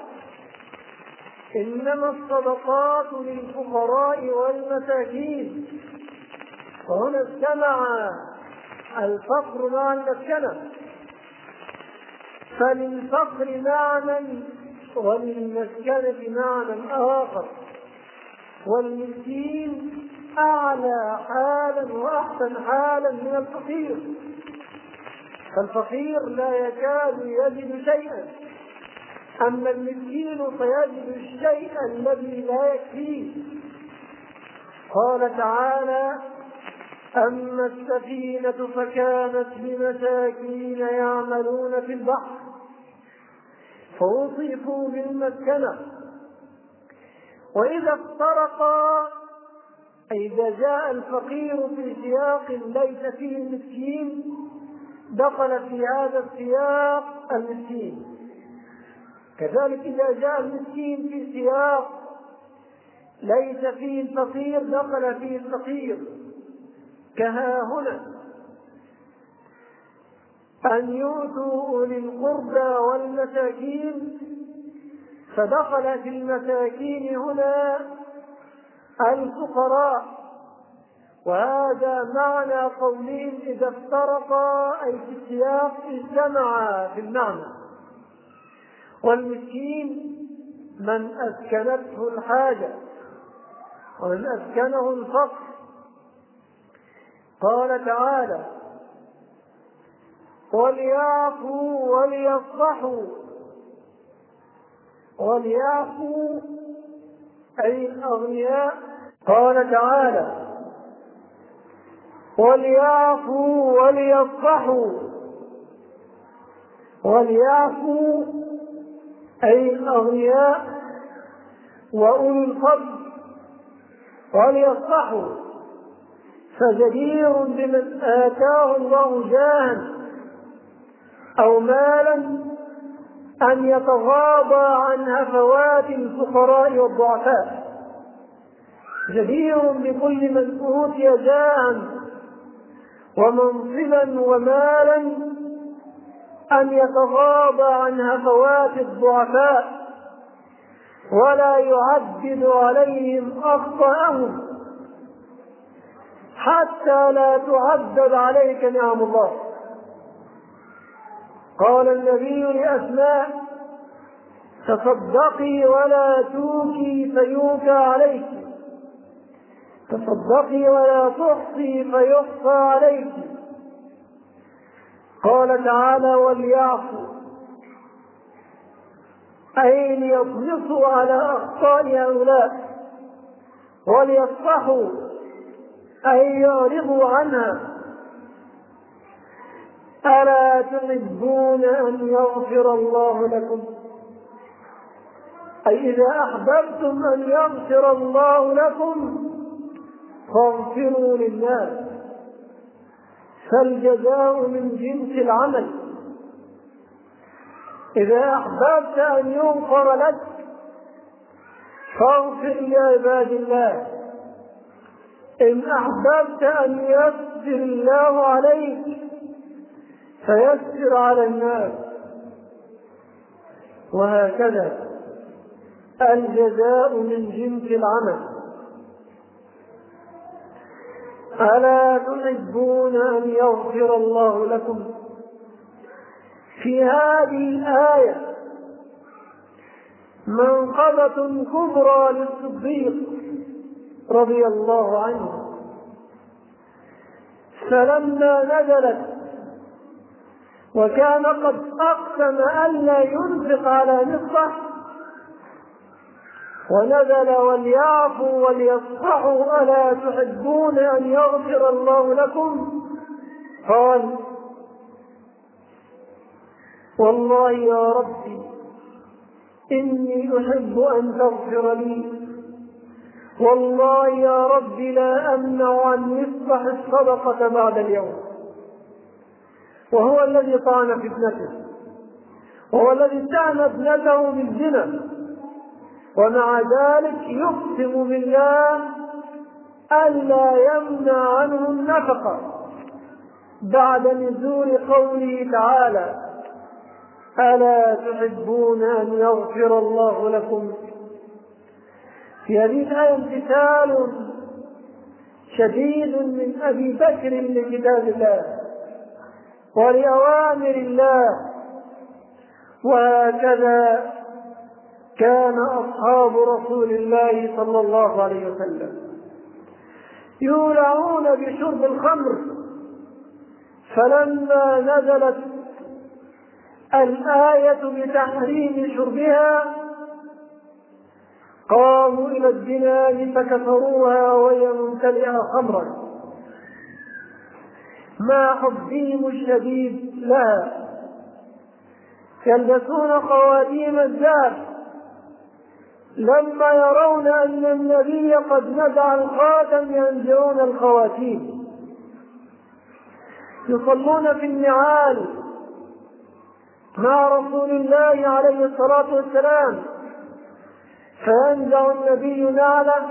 إنما الصدقات للفقراء والمساكين، وهنا اجتمع الفقر مع المسكنة، فللفقر معنى وللمسكنة معنى آخر. والمسكين أعلى حالا وأحسن حالا من الفقير، فالفقير لا يكاد يجد شيئا، أما المسكين فيجد الشيء الذي لا يكفيه. قال تعالى: أما السفينة فكانت لمساكين يعملون في البحر فوصفوا بالمسكنة. وإذا افترقا، أي إذا جاء الفقير في سياق ليس فيه المسكين دخل في هذا السياق المسكين، كذلك إذا جاء المسكين في سياق ليس فيه الفقير دخل فيه الفقير. كها هنا: أن يؤتوا أولي القربى والمساكين، فدخل في المساكين هنا الفقراء. وهذا معنى قولهم إذا افترقا، أي في السياق اجتمعا في المعنى. والمسكين من أسكنته الحاجة ومن أسكنه الفقر. قال تعالى: وليعفوا وليصفحوا. وليعفوا أي الأغنياء. قال تعالى: وليعفوا وليصفحوا. وليعفوا أي الأغنياء وأولي الفضل، وليصفحوا فجدير بمن آتاه الله جاها أو مالا أن يتغاضى عن هفوات الفقراء والضعفاء. جدير بكل من أوتي جاها ومنصبا ومالا أن يتغاضى عن هفوات الضعفاء ولا يعدد عليهم أخطأهم حتى لا تعدد عليك نعم الله. قال النبي لأسماء: تصدقي ولا توكي فيوكى عليك، تصدقي ولا تحصي فيحصى عليك. قال تعالى: وليعفوا أي ليطمسوا على أخطاء هؤلاء، وليصفحوا أي يعرضوا عنها. ألا تحبون أن يغفر الله لكم؟ أي إذا أحببتم أن يغفر الله لكم فاغفروا للناس. فالجزاء من جنس العمل. إذا أحببت أن يغفر لك فاغفر لعباد الله، إن أحببت أن يسر الله عليك فيسر على الناس، وهكذا الجزاء من جنس العمل. ألا تحبون أن يغفر الله لكم؟ في هذه الآية منقبة كبرى للصديق رضي الله عنه، فلما نزلت وكان قد أقسم ألا ينفق على مصطح، ونزل وليعفوا وليصفحوا ألا تحبون أن يغفر الله لكم؟ قال والله يا ربي إني أحب أن تغفر لي، والله يا ربي لا أمنع عن مصطح الصدقة بعد اليوم. وهو الذي طعن في ابنته، وهو الذي اتهم ابنته بالزنا، ومع ذلك يقسم بالله ألا يمنع عنه النفقة بعد نزول قوله تعالى ألا تحبون أن يغفر الله لكم؟ في هذه الآية امتثال شديد من أبي بكر لكتاب الله ولأوامر الله، وهكذا كان أصحاب رسول الله صلى الله عليه وسلم يولعون بشرب الخمر، فلما نزلت الآية بتحريم شربها قاموا إلى الجنان فكسروها وهي ممتلئة خمرا مع حبهم الشديد لها، يلبسون خواتيم الذهب لما يرون أن النبي قد نزع الخاتم ينزعون الخواتيم، يصلون في النعال مع رسول الله عليه الصلاة والسلام، فينزع النبي نعله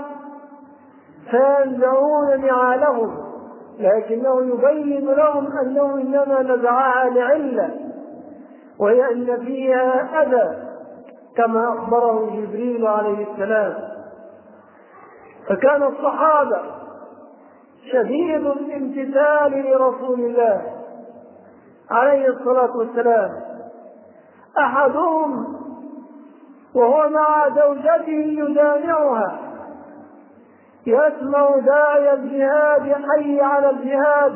فينزعون نعالهم، لكنه يبين لهم أنه إنما نزعها لعلة، وهي أن فيها أذى كما أخبره جبريل عليه السلام. فكان الصحابة شديد الامتثال لرسول الله عليه الصلاة والسلام، أحدهم وهو مع زوجته يجامعها يسمع داعي الجهاد حي على الجهاد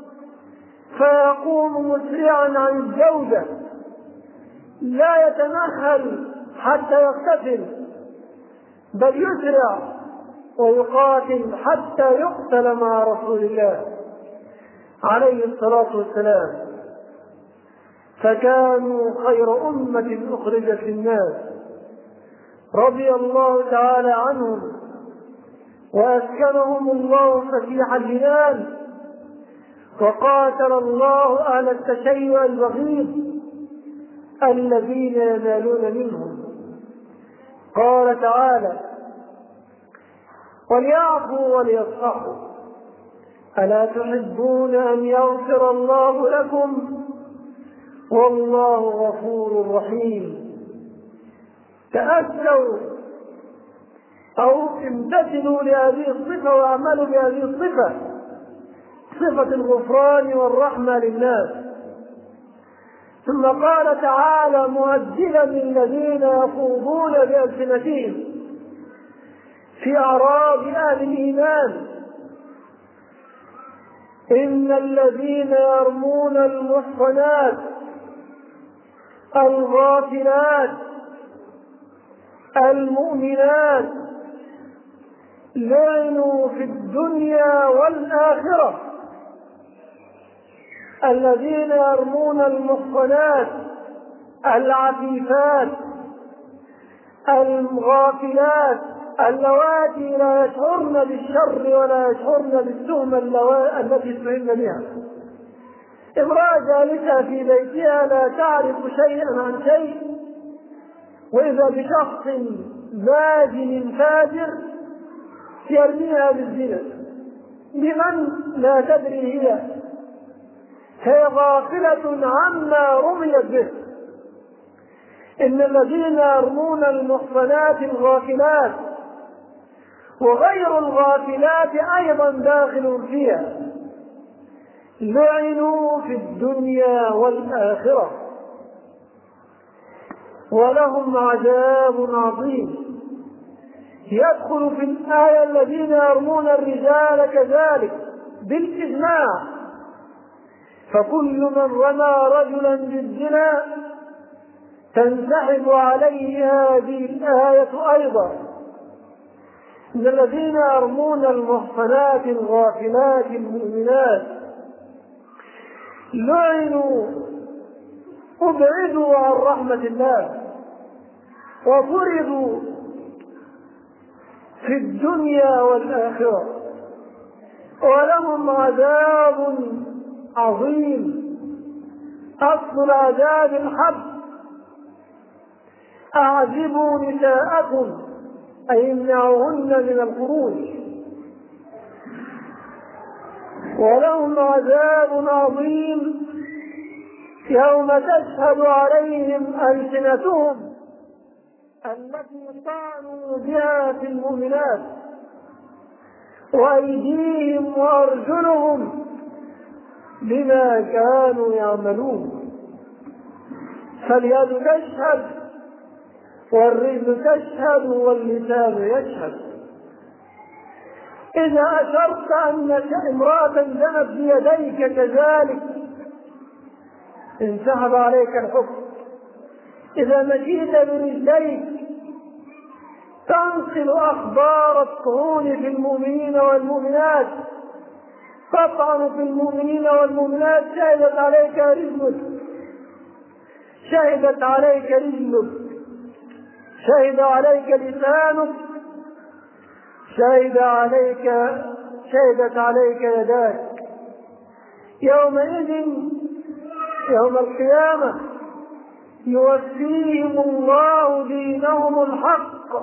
فيقوم مسرعا عن الزوجة لا يتمهل حتى يقتتل، بل يسرع ويقاتل حتى يقتل مع رسول الله عليه الصلاة والسلام. فكانوا خير أمة أخرجت للناس رضي الله تعالى عنهم، وأسكنهم الله فسيح الجنان، وقاتل الله أهل التشيع البغيض الذين ينالون منهم. قال تعالى وليعفوا وليصفحوا ألا تحبون أن يغفر الله لكم والله غفور رحيم. تأسوا أو امتثلوا لهذه الصفة واعملوا بهذه الصفة، صفة الغفران والرحمة للناس. ثم قال تعالى مهددا للذين يخوضون بألسنتهم في أعراض أهل الإيمان إن الذين يرمون المحصنات الغافلات المؤمنات لعنوا في الدنيا والآخرة. الذين يرمون المحصنات العفيفات الغافلات اللواتي لا يشعرن بالشر ولا يشعرن بالتهمة التي استهن بها، امرأة جالسة في بيتها لا تعرف شيئا عن شيء، وإذا بشخص ماجن فاجر يرميها بالزنا بمن لا تدري هي غافلة عما رميت به. إن الذين يرمون المحصنات الغافلات وغير الغافلات أيضا داخل فيها لعنوا في الدنيا والآخرة ولهم عذاب عظيم. يدخل في الآية الذين يرمون الرجال كذلك بالإجماع، فكل من رمى رجلا بالزنا تنسحب عليه هذه الآية أيضا. إن الذين يرمون المحصنات الغافلات المؤمنات لعنوا أبعدوا عن رحمة الله وطردوا في الدنيا والآخرة ولهم عذاب عظيم. أصل العذاب الحبس. أعذبوا نساءكم أي امنعوهن من الخروج. ولهم عذاب عظيم يوم تشهد عليهم ألسنتهم التي طعنوا بها في المؤمنات وأيديهم وأرجلهم بما كانوا يعملون. فاليد تشهد والرجل تشهد واللسان يشهد. إذا أشرت أنك امرأة زنت بيديك كذلك انسحب عليك الحكم. إذا مشيت برجليك تنقل أخبار الطعون في المؤمنين والمؤمنات، تطعن في المؤمنين والمؤمنات، شهدت عليك رجلك، شهدت عليك رجلك، شهد عليك لسانك، شهدت عليك يداك. يومئذ يوم القيامة يوفيهم الله دينهم الحق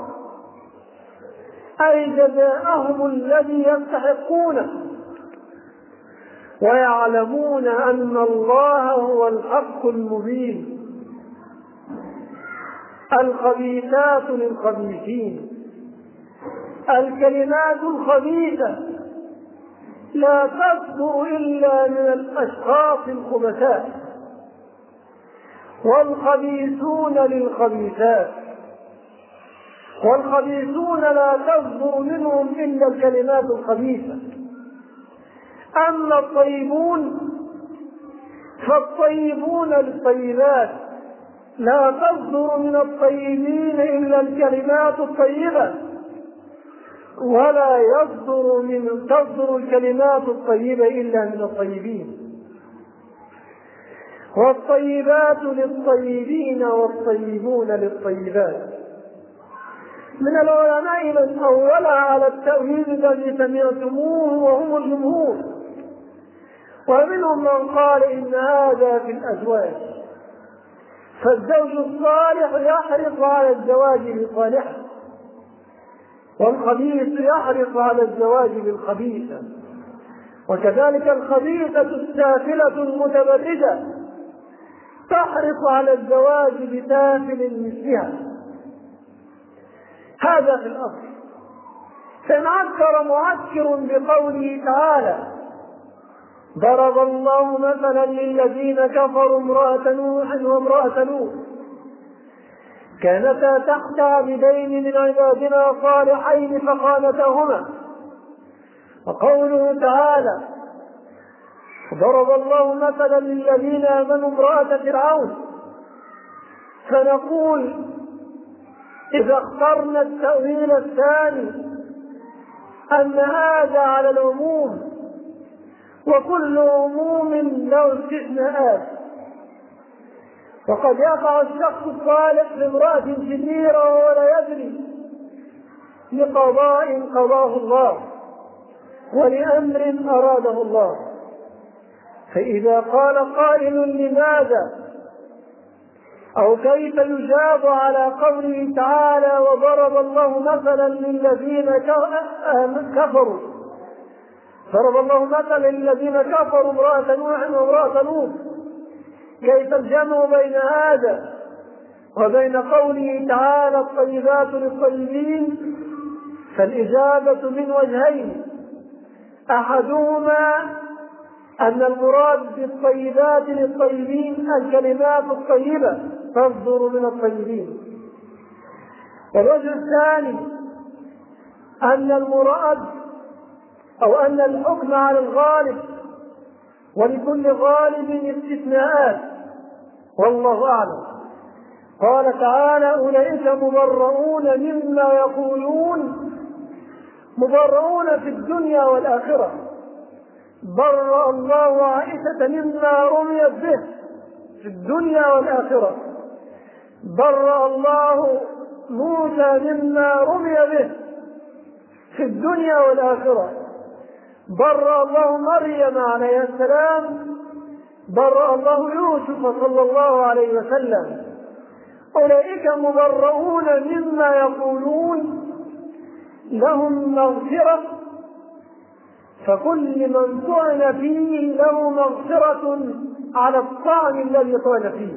أي جزاءهم الذي يستحقونه، ويعلمون أن الله هو الحق المبين. الخبيثات للخبيثين. الكلمات الخبيثة لا تصدر إلا من الأشخاص الخبثاء، والخبيثون للخبيثات، والخبيثون لا تصدر منهم إلا الكلمات الخبيثة. أما الطيبون فالطيبون للطيبات، لا تصدر من الطيبين إلا الكلمات الطيبة، ولا تصدر الكلمات الطيبة إلا من الطيبين. والطيبات للطيبين والطيبون للطيبات. من العلماء من أول على التأويل الذي سمعتموه وهم الجمهور، ومنهم من قال إن هذا في الأزواج، فالزوج الصالح يحرص على الزواج بالصالحة، والخبيث يحرص على الزواج بالخبيثة، وكذلك الخبيثة السافلة المتبرجة تحرص على الزواج بسافل مثلها. هذا في الأصل. فانعكر معكر بقوله تعالى: ضرب الله مثلا للذين كفروا امرأة نوح وامرأة لوط كانتا تحت عبدين من عبادنا صالحين فخانتاهما. وقوله تعالى: ضرب الله مثلا للذين آمنوا امرأة فرعون. فنقول إذا اخترنا التأويل الثاني أن هذا على العموم، وكل عموم له استثناءات، وقد يقع الشخص الصالح لامرأة كبيرة وهو لا يدري لقضاء قضاه الله ولأمر أراده الله، فإذا قال قائل لماذا أو كيف يجاب على قوله تعالى وضرب الله مثلا للذين كفروا ضرب الله مثلا للذين كفروا امرأة نوح وامرأة لوط، كيف الجمع بين هذا وبين قوله تعالى الطيبات للطيبين؟ فالإجابة من وجهين، أحدهما أن المراد بالطيبات للطيبين الكلمات الطيبة تصدر من الطيبين، والوجه الثاني أن المراد أو أن الحكم على الغالب ولكل غالب استثناءات والله أعلم. قال تعالى أولئك مبرؤون مما يقولون، مبرؤون في الدنيا والآخرة. برأ الله عائشة مما رميت به في الدنيا والآخرة، برأ الله موسى مما رمي به في الدنيا والآخرة، برأ الله مريم عليه السلام، برأ الله يوسف صلى الله عليه وسلم. أولئك مبرؤون مما يقولون لهم مغفرة، فكل من طعن فيه له مغفرة على الطعن الذي طعن فيه،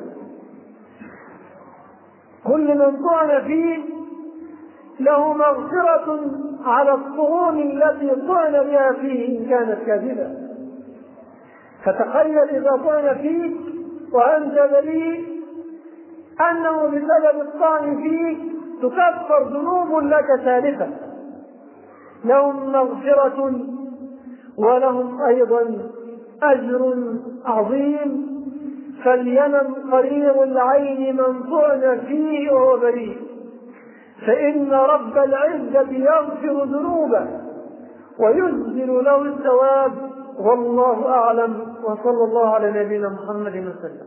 كل من طعن فيه له مغفرة على الطعون التي طعن بها فيه إن كانت كاذبة. فتخيل إذا طعن فيك وأنت بريء أنه بسبب الطعن فيك تكفر ذنوب لك سالفة، لهم مغفرة ولهم أيضا أجر عظيم. فلينم قرير العين من طعن فيه وهو بريء، فإن رب العزة يغفر ذنوبه وينزل له الثواب، والله أعلم. وصلى الله على نبينا محمد وسلم.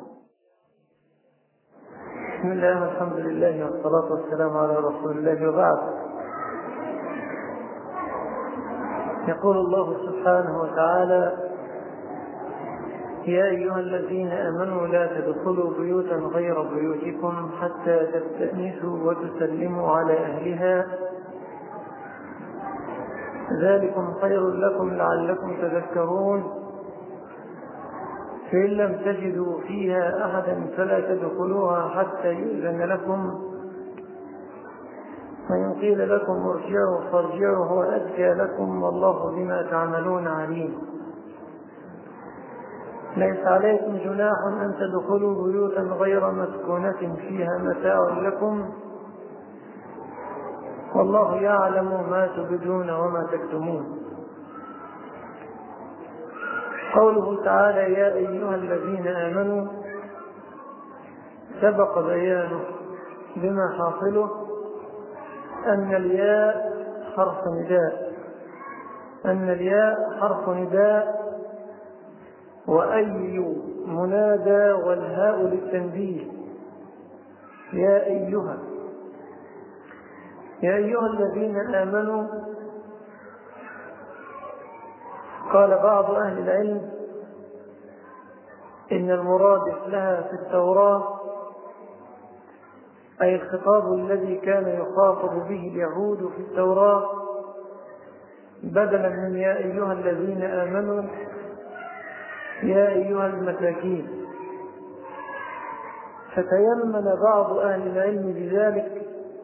بسم الله والحمد لله والصلاة والسلام على رسول الله، وبعد. يقول الله سبحانه وتعالى يا أيها الذين آمنوا لا تدخلوا بيوتا غير بيوتكم حتى تستأنسوا وتسلموا على أهلها ذلكم خير لكم لعلكم تذكرون فإن لم تجدوا فيها أحدا فلا تدخلوها حتى يؤذن لكم وإن قيل لكم ارجعوا فارجعوا هو أزكى لكم والله بما تعملون عليم. ليس عليكم جناح أن تدخلوا بيوتا غير مسكونة فيها متاع لكم والله يعلم ما تبدون وما تكتمون. قوله تعالى يا أيها الذين آمنوا سبق بيانه بما حاصله أن الياء حرف نداء، أن الياء حرف نداء وأي منادى والهاء للتنبيه. يا أيها الذين آمنوا. قال بعض أهل العلم إن المراد لها في التوراة أي الخطاب الذي كان يخاطب به اليهود في التوراة بدلا من يا أيها الذين آمنوا يا أيها المساكين. فتيمن بعض أهل العلم بذلك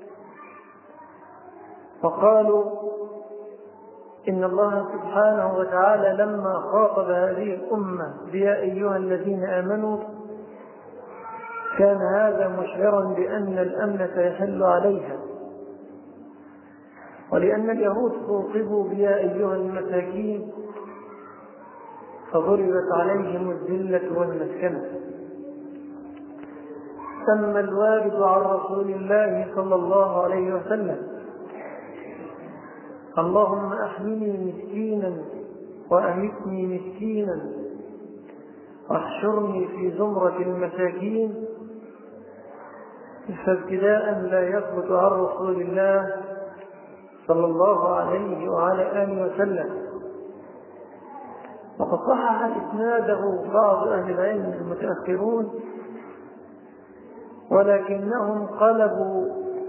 وقالوا إن الله سبحانه وتعالى لما خاطب هذه الأمة بيا أيها الذين آمنوا كان هذا مشعرا بأن الأمن سيحل عليها، ولأن اليهود خوطبوا بيا أيها المساكين فضربت عليهم الذلة والمسكنة. سمى الوارد عن رسول الله صلى الله عليه وسلم اللهم أحيني مسكينا وأمتني مسكينا واحشرني في زمرة المساكين. فابتداء لا يثبت عن رسول الله صلى الله عليه وعلى آله وسلم وقد صحح إسناده بعض أهل العلم المتأخرون، ولكنهم قلبوا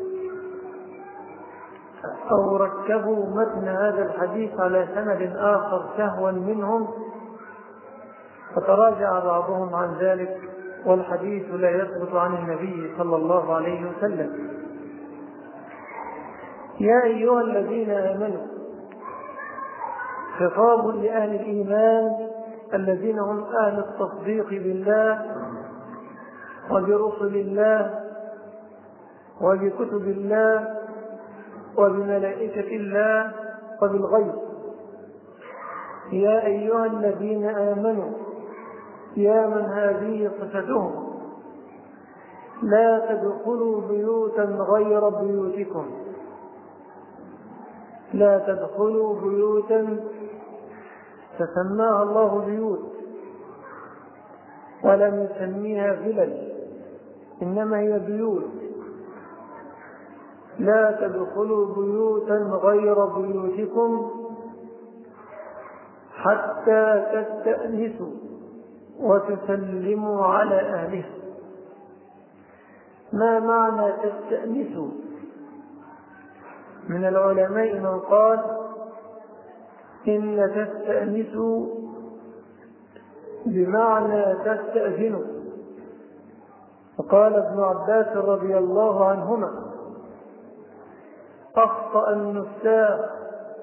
أو ركبوا متن هذا الحديث على سند آخر سهوا منهم، فتراجع بعضهم عن ذلك، والحديث لا يثبت عن النبي صلى الله عليه وسلم. يا أيها الذين آمنوا خطاب لأهل الإيمان الذين هم أهل التصديق بالله وبرسل الله وبكتب الله وبملائكة الله وبالغيب. يا أيها الذين آمنوا، يا من هذه صفتهم، لا تدخلوا بيوتا غير بيوتكم. لا تدخلوا بيوتا فسماها الله بيوت ولم يسميها فلل، إنما هي بيوت. لا تدخلوا بيوتا غير بيوتكم حتى تستأنسوا وتسلموا على أهلها. ما معنى تستأنسوا؟ من العلماء من قال إن تستأنسوا بمعنى تستأذنوا، وقال ابن عباس رضي الله عنهما: أخطأ النساء،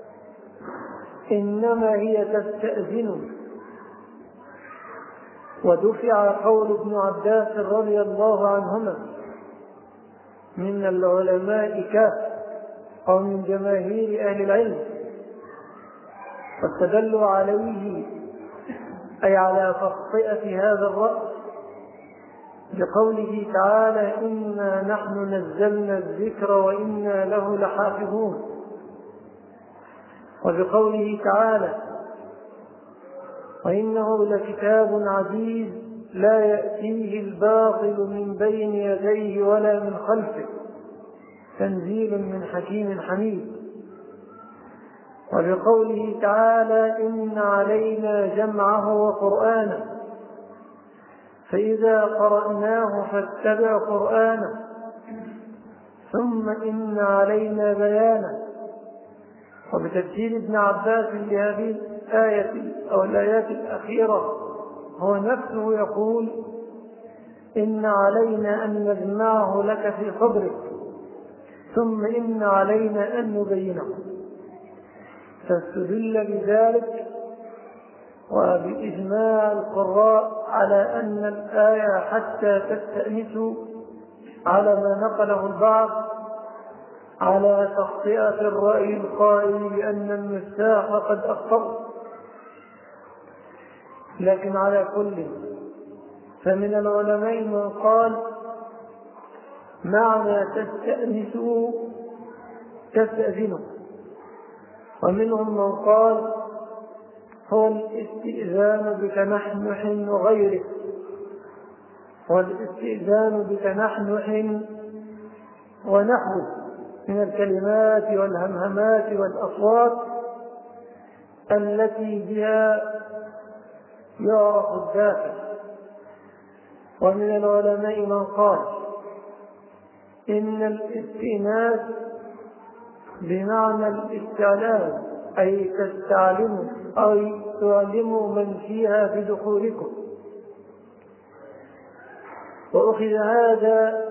إنما هي تستأذن. ودفع قول ابن عباس رضي الله عنهما من العلماء كافة أو من جماهير أهل العلم، واستدلوا عليه أي على تخطئة هذا الرأي بقوله تعالى: إنا نحن نزلنا الذكر وإنا له لحافظون، وبقوله تعالى: وإنه لكتاب عزيز لا يأتيه الباطل من بين يديه ولا من خلفه تنزيل من حكيم حميد، وبقوله تعالى: إن علينا جمعه وقرآنه فإذا قرأناه فاتبع قرآنه ثم إن علينا بيانه. وبتفسير ابن عباس لهذه الآية أو الآيات الأخيرة هو نفسه يقول: إن علينا أن نجمعه لك في صدرك ثم إن علينا أن نبينه. فاستدل بذلك وبإجماع القراء على أن الآية حتى تستأنسوا على ما نقله البعض على تخطئة الرأي القائل بأن النساء قد أخطأوا. لكن على كل، فمن العلماء من قال معنى تستأنسوا تستأذنوا، ومنهم من قال هو الاستئذان بتنحنح وغيره، والاستئذان بتنحنح ونحوه من الكلمات والهمهمات والأصوات التي بها يعرف الداخل. ومن العلماء من قال إن الاستئناس بمعنى الاستعلام، أي تستعلموا أي تعلموا من فيها بدخولكم. وأخذ هذا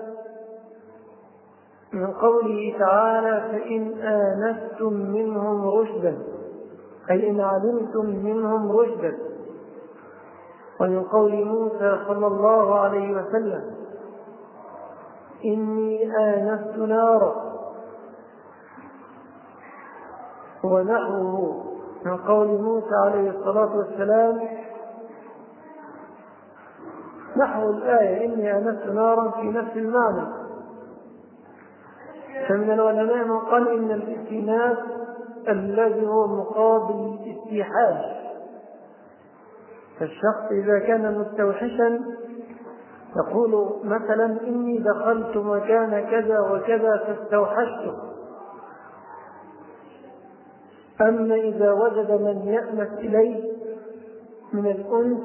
من قوله تعالى: فإن آنستم منهم رشدا، أي إن علمتم منهم رشدا. ومن قول موسى صلى الله عليه وسلم: إني آنست نارا. ونحوه من قول موسى عليه الصلاة والسلام نحو الآية: إني آنست نارا في نفس المعنى. فمن العلماء من قال إن الاستئناس الذي هو مقابل الاستيحاش، فالشخص إذا كان مستوحشا يقول مثلا: إني دخلت مكان كذا وكذا فاستوحشته. أما إذا وجد من يأنس إليه من الأنس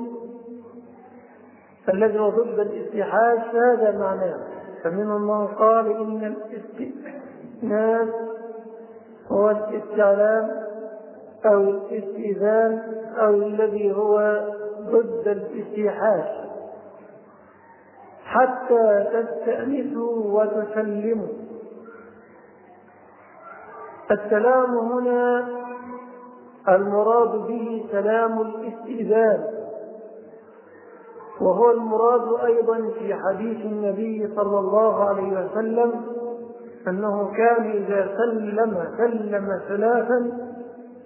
الذي هو ضد الاستيحاش، هذا معناه. فمنهم من قال إن الاستئناس هو الاستعلام أو الاستئذان أو الذي هو ضد الاستيحاش حتى تستأنسوا وتسلموا. السلام هنا المراد به سلام الاستئذان، وهو المراد أيضا في حديث النبي صلى الله عليه وسلم أنه كان إذا سلم ثلاثا،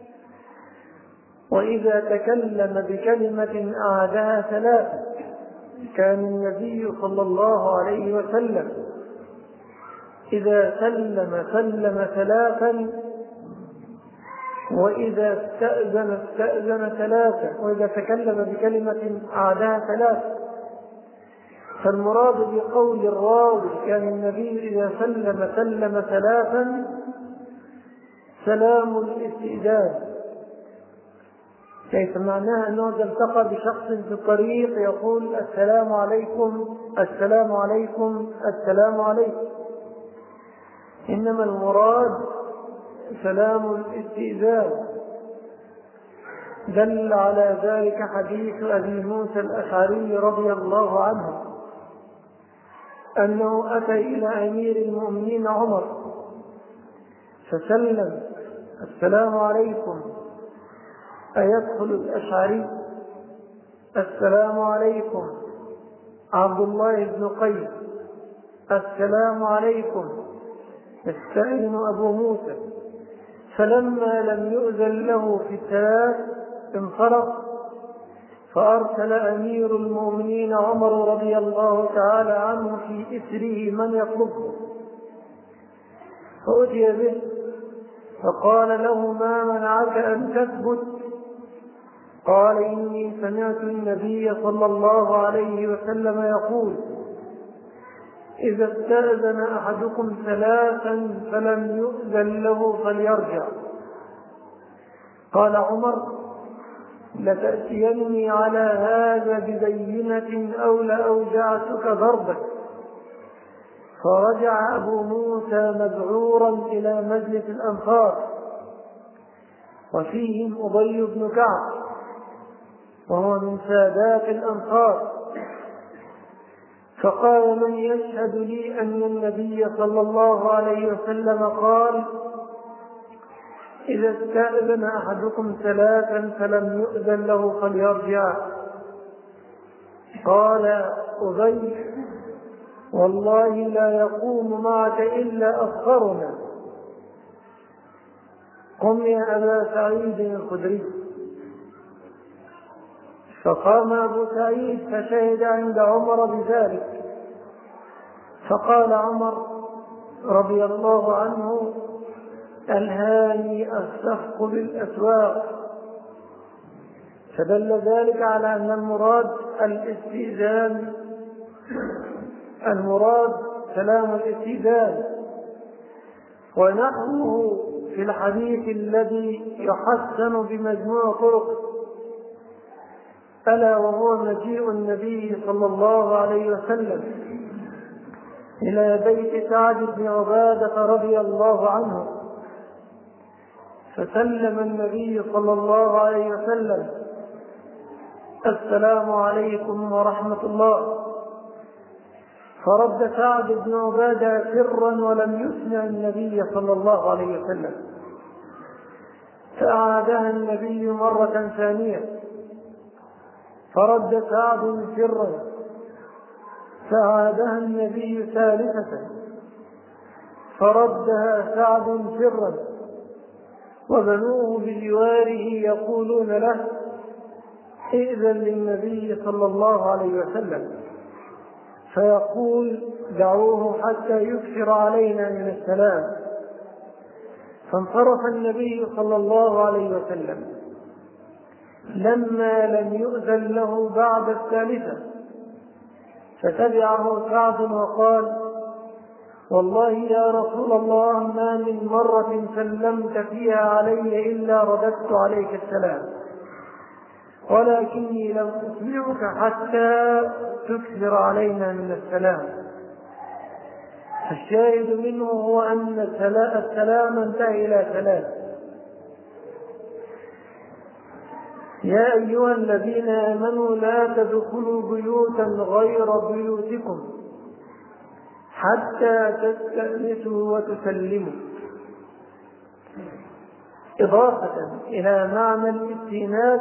وإذا تكلم بكلمة أعادها ثلاثا. كان النبي صلى الله عليه وسلم إذا سلم ثلاثا، وإذا استأذن ثلاثا، وإذا تكلم بكلمة أعادها ثلاثا. فالمراد بقول الراوي كان النبي إذا سلم ثلاثا سلام الاستئذان، كيف معناها أنه إذا التقى بشخص في الطريق يقول السلام عليكم السلام عليكم السلام عليكم، إنما المراد سلام الاستئذان. دل على ذلك حديث أبي موسى الأشعري رضي الله عنه أنه أتى إلى أمير المؤمنين عمر فسلم السلام عليكم، أيدخل الأشعري؟ السلام عليكم عبد الله بن قيس، السلام عليكم يستأذن أبو موسى. فلما لم يؤذن له في الثلاث انصرف، فأرسل أمير المؤمنين عمر رضي الله تعالى عنه في إثره من يطلبه، فأتي به فقال له ما منعك أن تثبت؟ قال إني سمعت النبي صلى الله عليه وسلم يقول إذا استأذن أحدكم ثلاثا فلم يؤذن له فليرجع. قال عمر لتأتيني على هذا ببينة أو لأوجعتك ضربك. فرجع أبو موسى مذعورا إلى مجلس الأنصار، وفيهم أبي بن كعب وهو من سادات الأنصار، فقال من يشهد لي أن النبي صلى الله عليه وسلم قال إذا استأذن أحدكم ثلاثا فلم يؤذن له فليرجع؟ قال أبي والله لا يقوم معك إلا أصغرنا، قم يا أبا سعيد الخدري. فقام أبو سعيد فشهد عند عمر بذلك، فقال عمر رضي الله عنه ألهاني السفق بالأسواق. فدل ذلك على أن المراد الاستئذان، المراد سلام الاستئذان. ونحوه في الحديث الذي يحسن بمجموع طرق، ألا وهو مجيء النبي صلى الله عليه وسلم إلى بيت سعد بن عبادة رضي الله عنه، فسلم النبي صلى الله عليه وسلم السلام عليكم ورحمة الله، فرد سعد بن عبادة سرا ولم يسمع النبي صلى الله عليه وسلم، فأعادها النبي مرة ثانية، فرد سعد سرا فأعادها النبي ثالثة، فردها سعد سرا، وبنوه بجواره يقولون له إذن للنبي صلى الله عليه وسلم، فيقول دعوه حتى يكثر علينا من السلام. فانصرف النبي صلى الله عليه وسلم لما لم يؤذن له بعد الثالثة، فتبعه سعد وقال والله يا رسول الله ما من مرة سلمت فيها علي إلا رددت عليك السلام، ولكني لم أسمعك حتى تكثر علينا من السلام. الشاهد منه هو أن السلام انتهى إلى ثلاث: يا أيها الذين آمنوا لا تدخلوا بيوتا غير بيوتكم حتى تستأنسوا وتسلموا، إضافة إلى معنى الاستئناس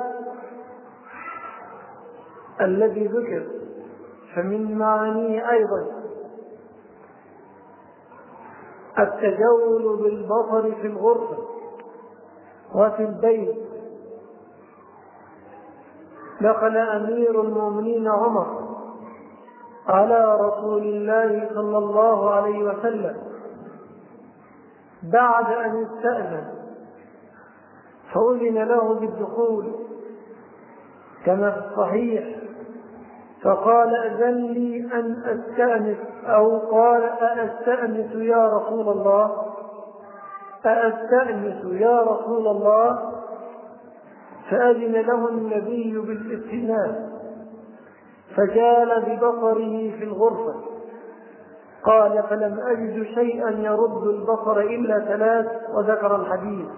الذي ذكر. فمن معانيه أيضا التجول بالبصر في الغرفة وفي البيت. دخل أمير المؤمنين عمر على رسول الله صلى الله عليه وسلم بعد أن استأذن، فأذن له بالدخول كما في الصحيح، فقال: أذن لي أن أستأنس، أو قال: أأستأنس يا رسول الله، أأستأنس يا رسول الله. فأذن له النبي بالاستئناس، فجال ببصره في الغرفة. قال: فلم أجد شيئا يرد البصر إلا ثلاث، وذكر الحديث.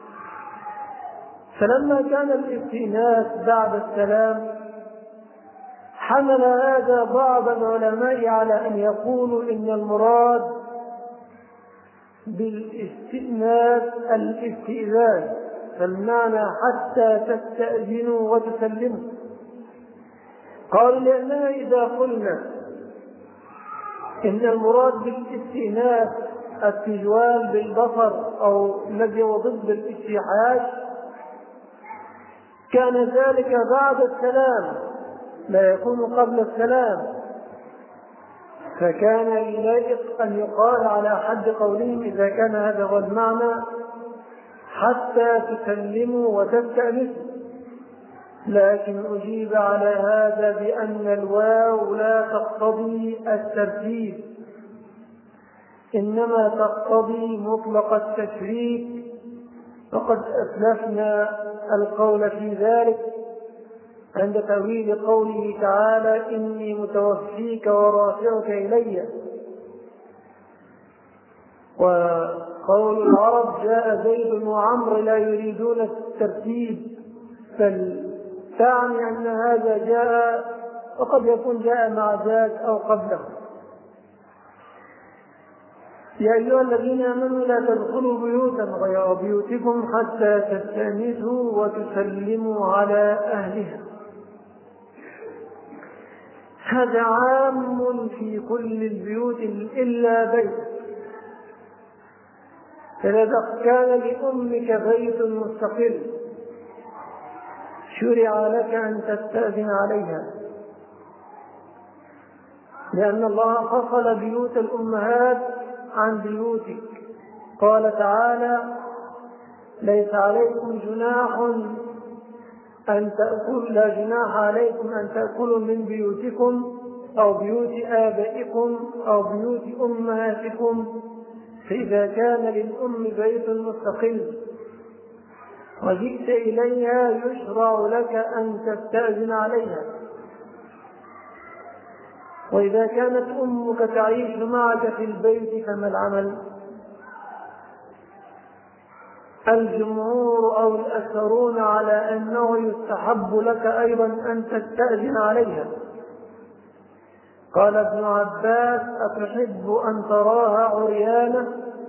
فلما كان الاستئناس بعد السلام حمل هذا بعض العلماء على أن يقولوا إن المراد بالاستئناس الاستئذان، فالمعنى حتى تستأذنوا وتسلموا. قالوا: لأننا إذا قلنا إن المراد بالاستئناس التجوال بالبصر أو الذي هو ضد الاستيحاش، كان ذلك بعد السلام، لا يكون قبل السلام. فكان يلائق أن يقال على حد قولهم إذا كان هذا هو المعنى حتى تسلموا وتستأنسوا. لكن أجيب على هذا بأن الواو لا تقتضي الترتيب، إنما تقتضي مطلق التشريك، وقد أسلفنا القول في ذلك عند تأويل قوله تعالى: إني متوفيك ورافعك إلي. وقول العرب: جاء زيد وعمر لا يريدون الترتيب، بل تعني أن هذا جاء وقد يكون جاء مع ذاك أو قبله. يا أيها الذين آمنوا لا تدخلوا بيوتا غير بيوتكم حتى تستأنسوا وتسلموا على أهلها. هذا عام في كل البيوت إلا بيت. فإذا كان لأمك بيت مستقل شرع لك أن تستأذن عليها، لأن الله فصل بيوت الأمهات عن بيوتك. قال تعالى: ليس عليكم جناح أن تأكلوا، لا جناح عليكم أن تأكلوا من بيوتكم أو بيوت آبائكم أو بيوت أمهاتكم. فإذا كان للأم بيت مستقل وجئت إليها يشرع لك أن تستأذن عليها. وإذا كانت أمك تعيش معك في البيت فما العمل؟ الجمهور أو الأكثرون على أنه يستحب لك أيضا أن تستأذن عليها. قال ابن عباس: أتحب أن تراها عريانة؟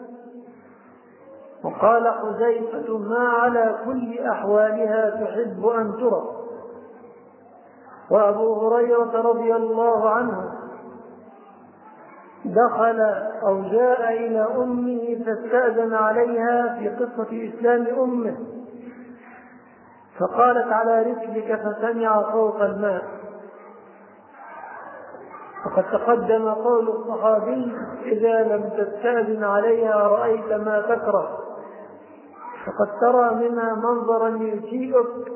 وقال حذيفة: ما على كل أحوالها تحب أن ترى. وأبو هريرة رضي الله عنه دخل أو جاء إلى أمه فاستأذن عليها في قصة إسلام أمه، فقالت: على رسلك، فسمع صوت الماء. وقد تقدم قول الصحابي: إذا لم تستأذن عليها رأيت ما تكره، فقد ترى منها منظرا يسيئك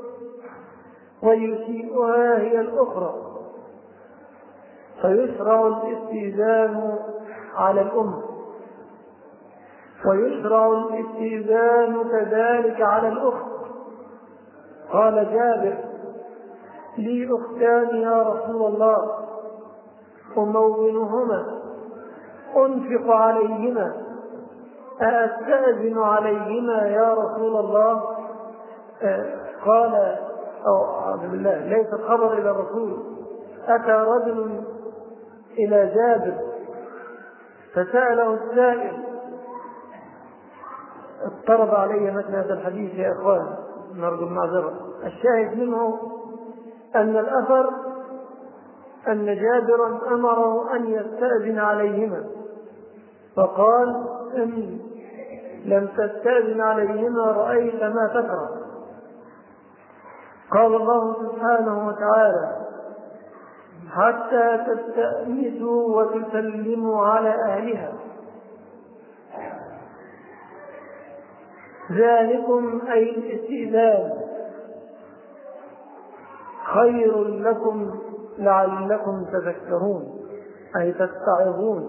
ويسيئها هي الأخرى. فيشرع الاستئذان على الأم، ويشرع الاستئذان كذلك على الأخت. قال جابر: لي أختان يا رسول الله أمونهما أنفق عليهما أستأذن عليهما يا رسول الله؟ قال أعوذ بالله، ليس الخبر إلى الرسول. أتى رجل إلى جابر فسأله السائل. اضطرب علي مثل هذا الحديث يا إخوان، نرجو المعذرة. الشاهد منه أن الأثر أن جابرا أمره أن يستأذن عليهما، فقال إن لم تستأذن عليهما رأيت ما تكره. قال الله سبحانه وتعالى: حتى تستأنسوا وتسلموا على أهلها، ذلكم أي الاستئذان خير لكم لعلكم تذكرون، أي تتعظون.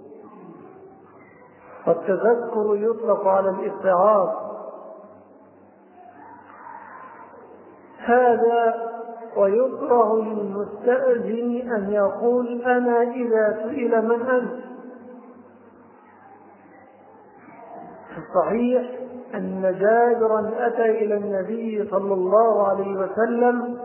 والتذكر يطلق على الاتعاظ. هذا ويكره للمستأذن أن يقول أنا إذا سئل من أنت. في الصحيح أن جابرا أتى إلى النبي صلى الله عليه وسلم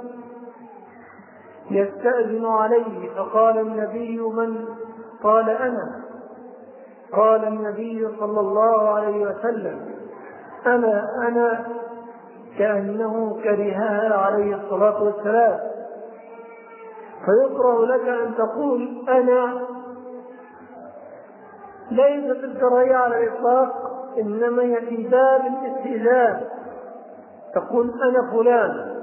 يستأذن عليه، فقال النبي من؟ قال أنا. قال النبي صلى الله عليه وسلم أنا كأنه كرهها عليه الصلاة والسلام. فيكره لك أن تقول أنا، ليست الكراهية على الإطلاق، إنما هي في باب الاستئذان، تقول أنا فلان.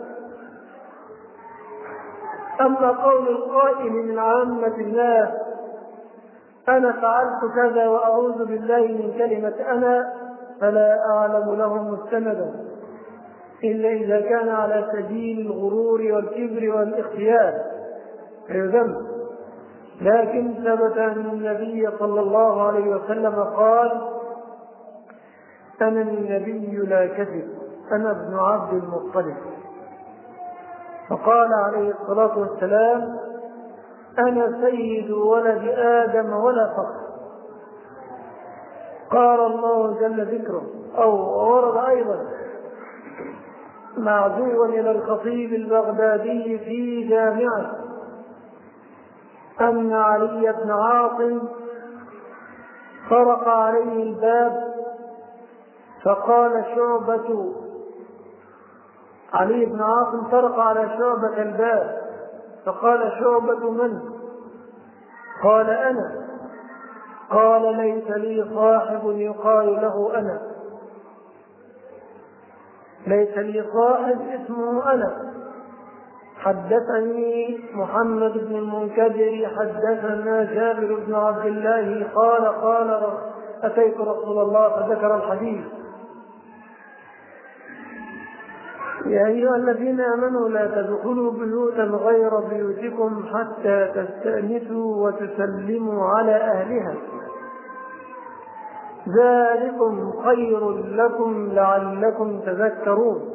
أما قول القائل من عامة الناس أنا فعلت كذا وأعوذ بالله من كلمة أنا، فلا أعلم له مستندا إلا إذا كان على سبيل الغرور والكبر والاختيار فيذم. لكن ثبت أن النبي صلى الله عليه وسلم قال أنا النبي لا كذب، أنا ابن عبد المطلب. فقال عليه الصلاة والسلام أنا سيد ولد آدم ولا فخر. قال الله جل ذكره، أو ورد أيضا معزوا إلى الخطيب البغدادي في جامعه أن علي بن عاصم طرق عليه الباب، فقال شعبة، علي بن عاصم طرق على شعبة الباب، فقال شعبة من؟ قال أنا. قال ليس لي صاحب يقال له أنا، ليس لي صاحب اسمه أنا. حدثني محمد بن المنكدر حدثنا جابر بن عبد الله قال أتيت رسول الله فذكر الحديث. يا أيها الذين آمنوا لا تدخلوا بيوتا غير بيوتكم حتى تستأنسوا وتسلموا على أهلها، ذلكم خير لكم لعلكم تذكرون.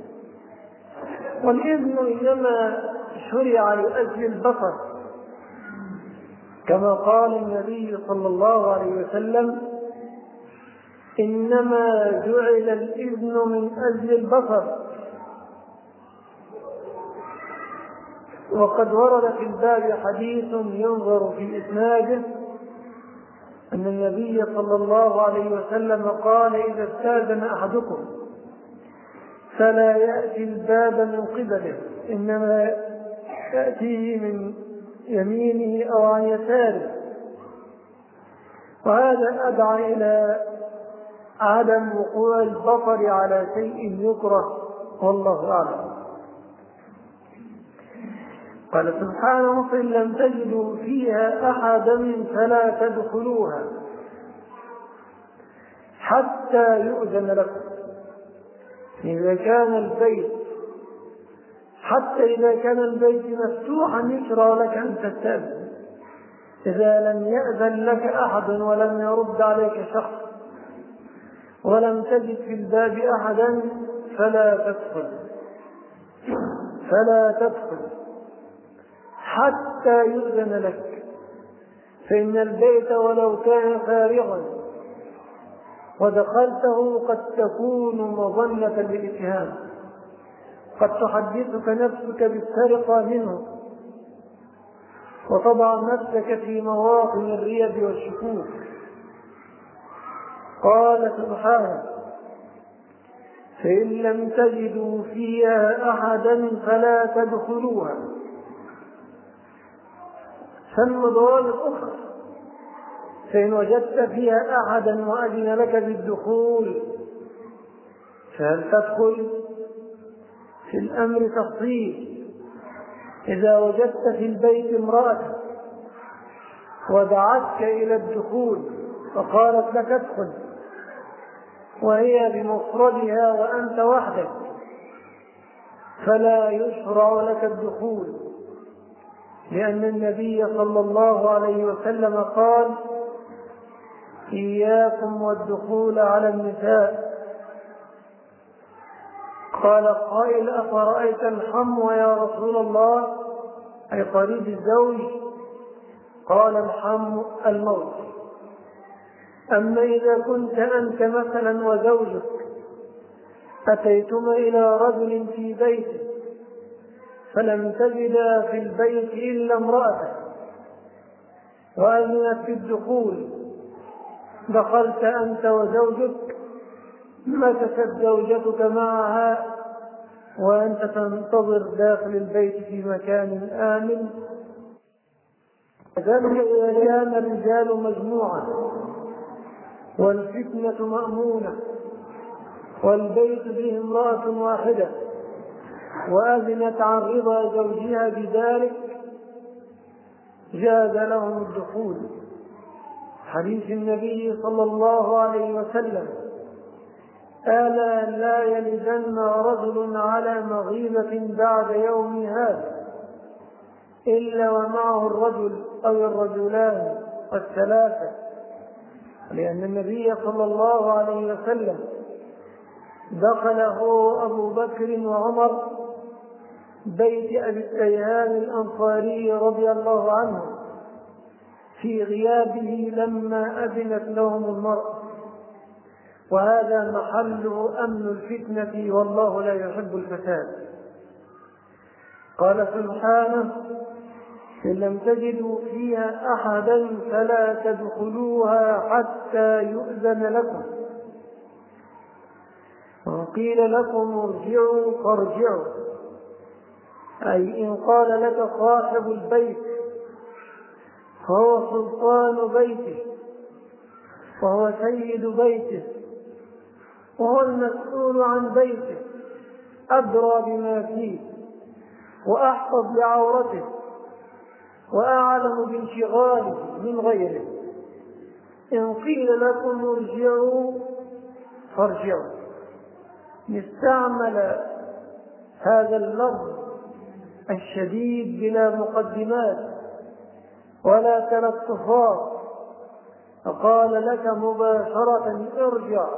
والإذن إنما شرع لأجل البصر، كما قال النبي صلى الله عليه وسلم إنما جعل الإذن من أجل البصر. وقد ورد في الباب حديث ينظر في إسناده أن النبي صلى الله عليه وسلم قال إذا استأذن أحدكم فلا يأتي الباب من قبله، إنما يأتيه من يمينه أو عن يساره. وهذا أدعى إلى عدم وقوع البصر على شيء يكره، والله أعلم. قال سبحانه فإن لم تجدوا فيها أحدا فلا تدخلوها حتى يؤذن لكم. إذا كان البيت حتى إذا كان البيت مفتوحا يشرع لك أن تستأذن. إذا لم يأذن لك أحد ولم يرد عليك شخص ولم تجد في الباب أحدا فلا تدخل. فلا تدخل حتى يؤذن لك، فإن البيت ولو كان فارغا ودخلته قد تكون مظنة للاتهام، قد تحدثك نفسك بالسرقة منه وتضع نفسك في مواطن الريب والشكوك. قال سبحانه: فإن لم تجدوا فيها أحدا فلا تدخلوها. ثم ضوابط أخرى: فإن وجدت فيها أحدا وأذن لك بالدخول فهل تدخل؟ في الأمر تفصيل. إذا وجدت في البيت امرأة ودعتك إلى الدخول فقالت لك ادخل وهي بمفردها وأنت وحدك، فلا يشرع لك الدخول، لأن النبي صلى الله عليه وسلم قال: إياكم والدخول على النساء. قال قائل: أفرأيت الحم يا رسول الله؟ أي قريب الزوج. قال: الحم الموت. أما إذا كنت أنت مثلا وزوجك أتيتما إلى رجل في بيته فلم تجدا في البيت إلا امرأة وأذنت في الدخول، دخلت أنت وزوجك، مكثت زوجتك معها وأنت تنتظر داخل البيت في مكان آمن. ذلك إذا كان الرجال مجموعة والفتنة مأمونة والبيت به امرأة واحدة وأذنت عن رضا زوجها بذلك جاز لهم الدخول. حديث النبي صلى الله عليه وسلم: ألا لا يلدن رجل على مغيبة بعد يوم هذا إلا ومعه الرجل أو الرجلان والثلاثة، لأن النبي صلى الله عليه وسلم دخله أبو بكر وعمر بيت أبي التيهان الأنصاري رضي الله عنه في غيابه لما أذنت لهم المرأة، وهذا محل أمن الفتنة والله لا يحب الفساد. قال سبحانه: إن لم تجدوا فيها أحدا فلا تدخلوها حتى يؤذن لكم، وقيل لكم ارجعوا فارجعوا، أي إن قال لك صاحب البيت فهو سلطان بيته وهو سيد بيته وهو المسؤول عن بيته، أدرى بما فيه وأحفظ بعورته وأعلم بانشغاله من غيره. إن قيل لكم ارجعوا فارجعوا، استعمل هذا اللفظ الشديد بلا مقدمات ولا تلطفات، فقال لك مباشرة ارجع،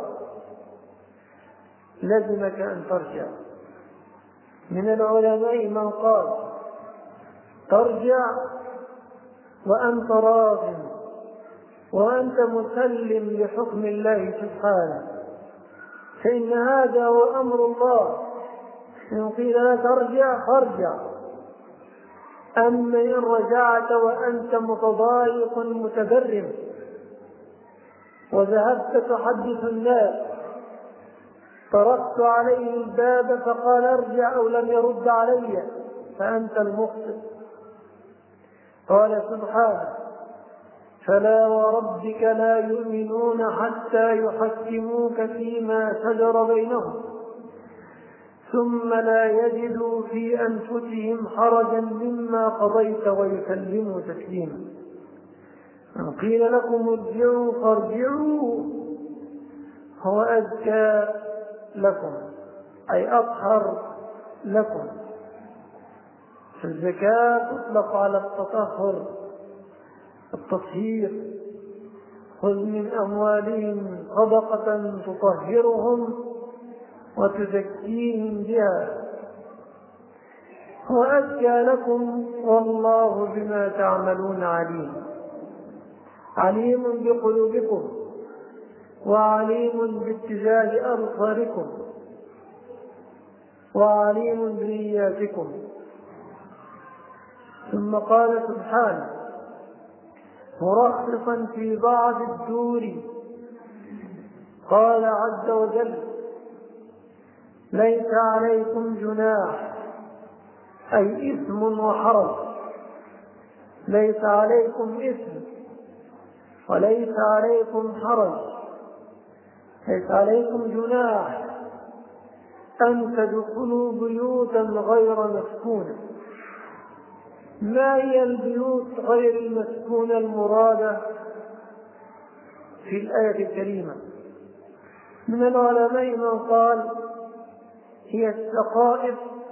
لزمك أن ترجع. من العلماء من قال ترجع وأنت راض وأنت مسلم لحكم الله سبحانه، فإن هذا هو أمر الله. إن قيل لك ارجع فارجع. أما إن رجعت وأنت متضايق متبرم وذهبت تحدث الناس طرقت عليه الباب فقال ارجع أو لم يرد علي فأنت المخطئ. قال سبحانه: فلا وربك لا يؤمنون حتى يحكموك فيما شجر بينهم ثم لا يجدوا في أنفسهم حرجا مما قضيت ويسلموا تسليما. إن قيل لكم ارجعوا فارجعوا هو أزكى لكم أي أطهر لكم. فالزكاة تطلق على التطهر التطهير: خذ من أموالهم صدقة تطهرهم وتزكيهم بها. وأزكى لكم والله بما تعملون عليم. عليم بقلوبكم وعليم باتجاه أبصاركم وعليم بنياتكم. ثم قال سبحانه مرخصا في بعض الدور، قال عز وجل ليس عليكم جناح، أي إثم وحرج. ليس عليكم إثم وليس عليكم حرج، ليس عليكم جناح أن تدخلوا بيوتا غير مسكونة. ما هي البيوت غير المسكونة المرادة في الآية الكريمة؟ من العلماء من قال هي السقائف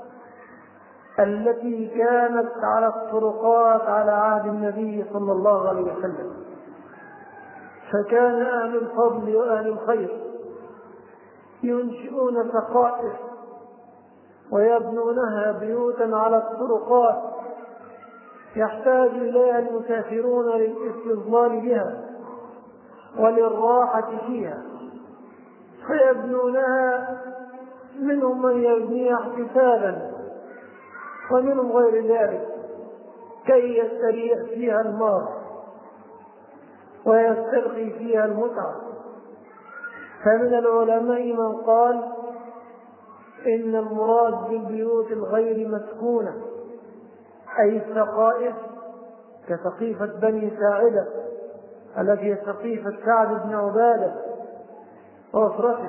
التي كانت على الطرقات على عهد النبي صلى الله عليه وسلم، فكان أهل الفضل وأهل الخير ينشئون سقائف ويبنونها بيوتا على الطرقات يحتاج إليها المسافرون للاستظلال بها وللراحة فيها، فيبنونها. منهم من يبنيها احتسابا ومنهم غير ذلك كي يستريح فيها المار ويسترخي فيها المتعة. فمن العلماء من قال إن المراد بالبيوت الغير مسكونة أي السقائف كسقيفة بني ساعدة التي هي سقيفة سعد بن عبادة وأسرته.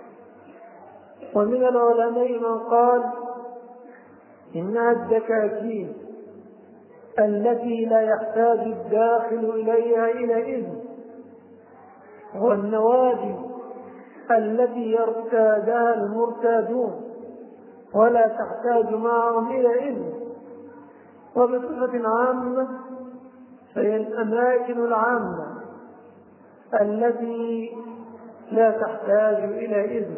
ومن العلماء من قال إنها الدكاكين التي لا يحتاج الداخل إليها إلى إذن، والنوادي التي يرتادها المرتادون ولا تحتاج معهم إلى إذن. وبصفة عامة فهي الأماكن العامة التي لا تحتاج إلى إذن.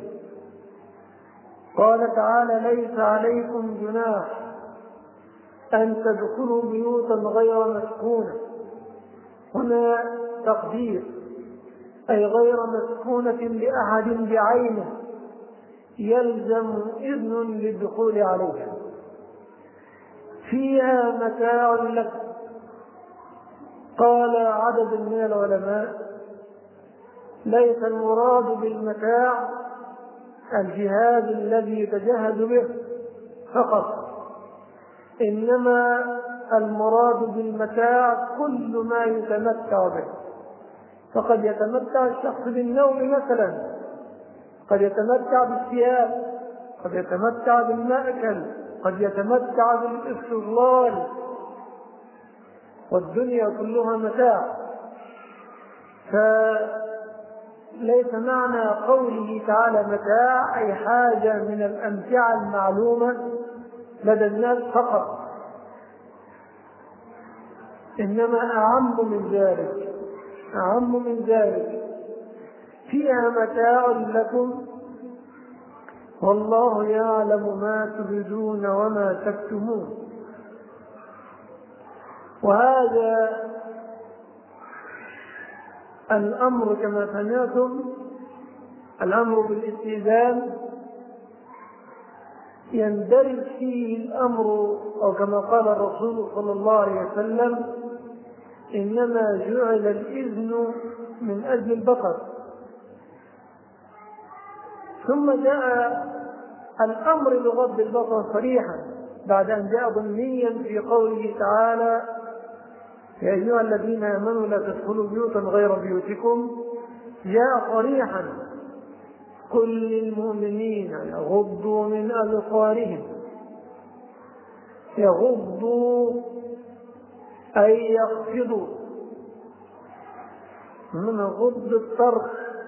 قال تعالى ليس عليكم جناح أن تدخلوا بيوتا غير مسكونة، هنا تقدير أي غير مسكونة لأحد بعينه يلزم إذن للدخول عليها، فيها متاع لكم. قال عدد من العلماء ليس المراد بالمتاع الجهاز الذي يتجهز به فقط، إنما المراد بالمتاع كل ما يتمتع به. فقد يتمتع الشخص بالنوم مثلا، قد يتمتع بالثياب، قد يتمتع بالمأكل، قد يتمتع بالاستظلال، والدنيا كلها متاع. فليس معنى قوله تعالى متاع أي حاجة من الأمتعة المعلومة لدى الناس فقط، إنما أعم من ذلك، أعم من ذلك. فيها متاع لكم والله يعلم ما تبدون وما تكتمون. وهذا الأمر كما سمعتم الأمر بالاستئذان يندرج فيه الأمر، أو كما قال الرسول صلى الله عليه وسلم إنما جعل الإذن من أجل البصر. ثم جاء الأمر بغض البصر صريحا بعد أن جاء ضمنيا في قوله تعالى يا أيها الذين آمنوا لا تدخلوا بيوتا غير بيوتكم. جاء صريحا قل للمؤمنين يغضوا من أبصارهم. يغضوا أي يخفضوا، من غض الطرف،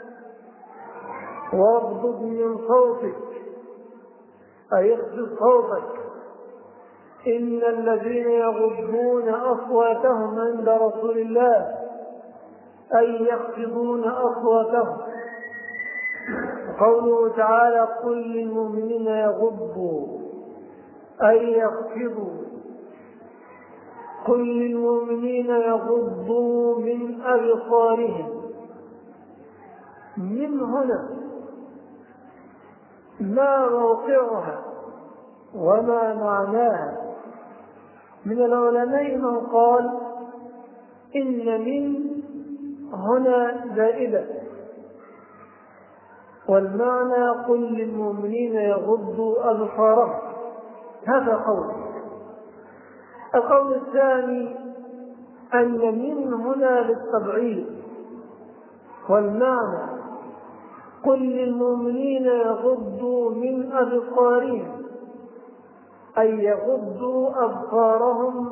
واغضض من صوتك أي اخفض صوتك. إن الذين يغضون أصواتهم عند رسول الله أي يخفضون أصواتهم. قوله تعالى قل للمؤمنين يغضوا أن يخفضوا. قل للمؤمنين يغضوا من أبصارهم. من هنا ما موقعها وما معناها؟ من العلماء من قال إن من هنا زائدة، والمعنى قل للمؤمنين يغضوا أبصارهم. هذا قول. القول الثاني أن من هنا للتبعيض، والمعنى قل للمؤمنين يغضوا من أبصارهم، أي يغضوا أبصارهم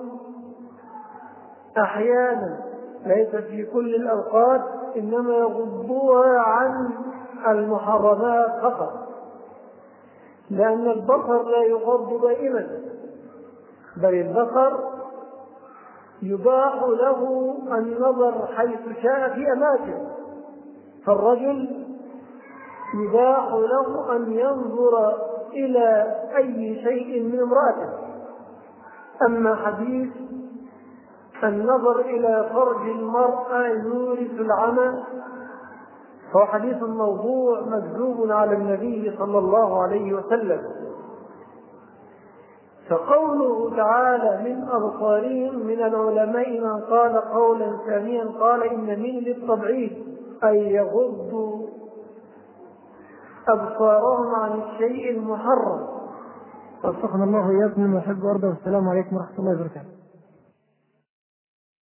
أحيانا، ليس في كل الأوقات، إنما يغضوها عن المحرمات فقط، لأن البصر لا يغض دائما، بل البصر يباح له النظر حيث شاء في أماكن. فالرجل يباح له أن ينظر إلى أي شيء من امرأته. أما حديث النظر إلى فرج المرأة يورث العمى فهو حديث موضوع مكذوب على النبي صلى الله عليه وسلم. فقوله تعالى من أبصارهم، من العلماء من قال قولا ثانيا قال إن من للتبعيض، أي يغضوا أبصارهم عن الشيء المحرم. وفقنا الله وإياكم لما يحب ويرضى. والسلام عليكم ورحمة الله وبركاته.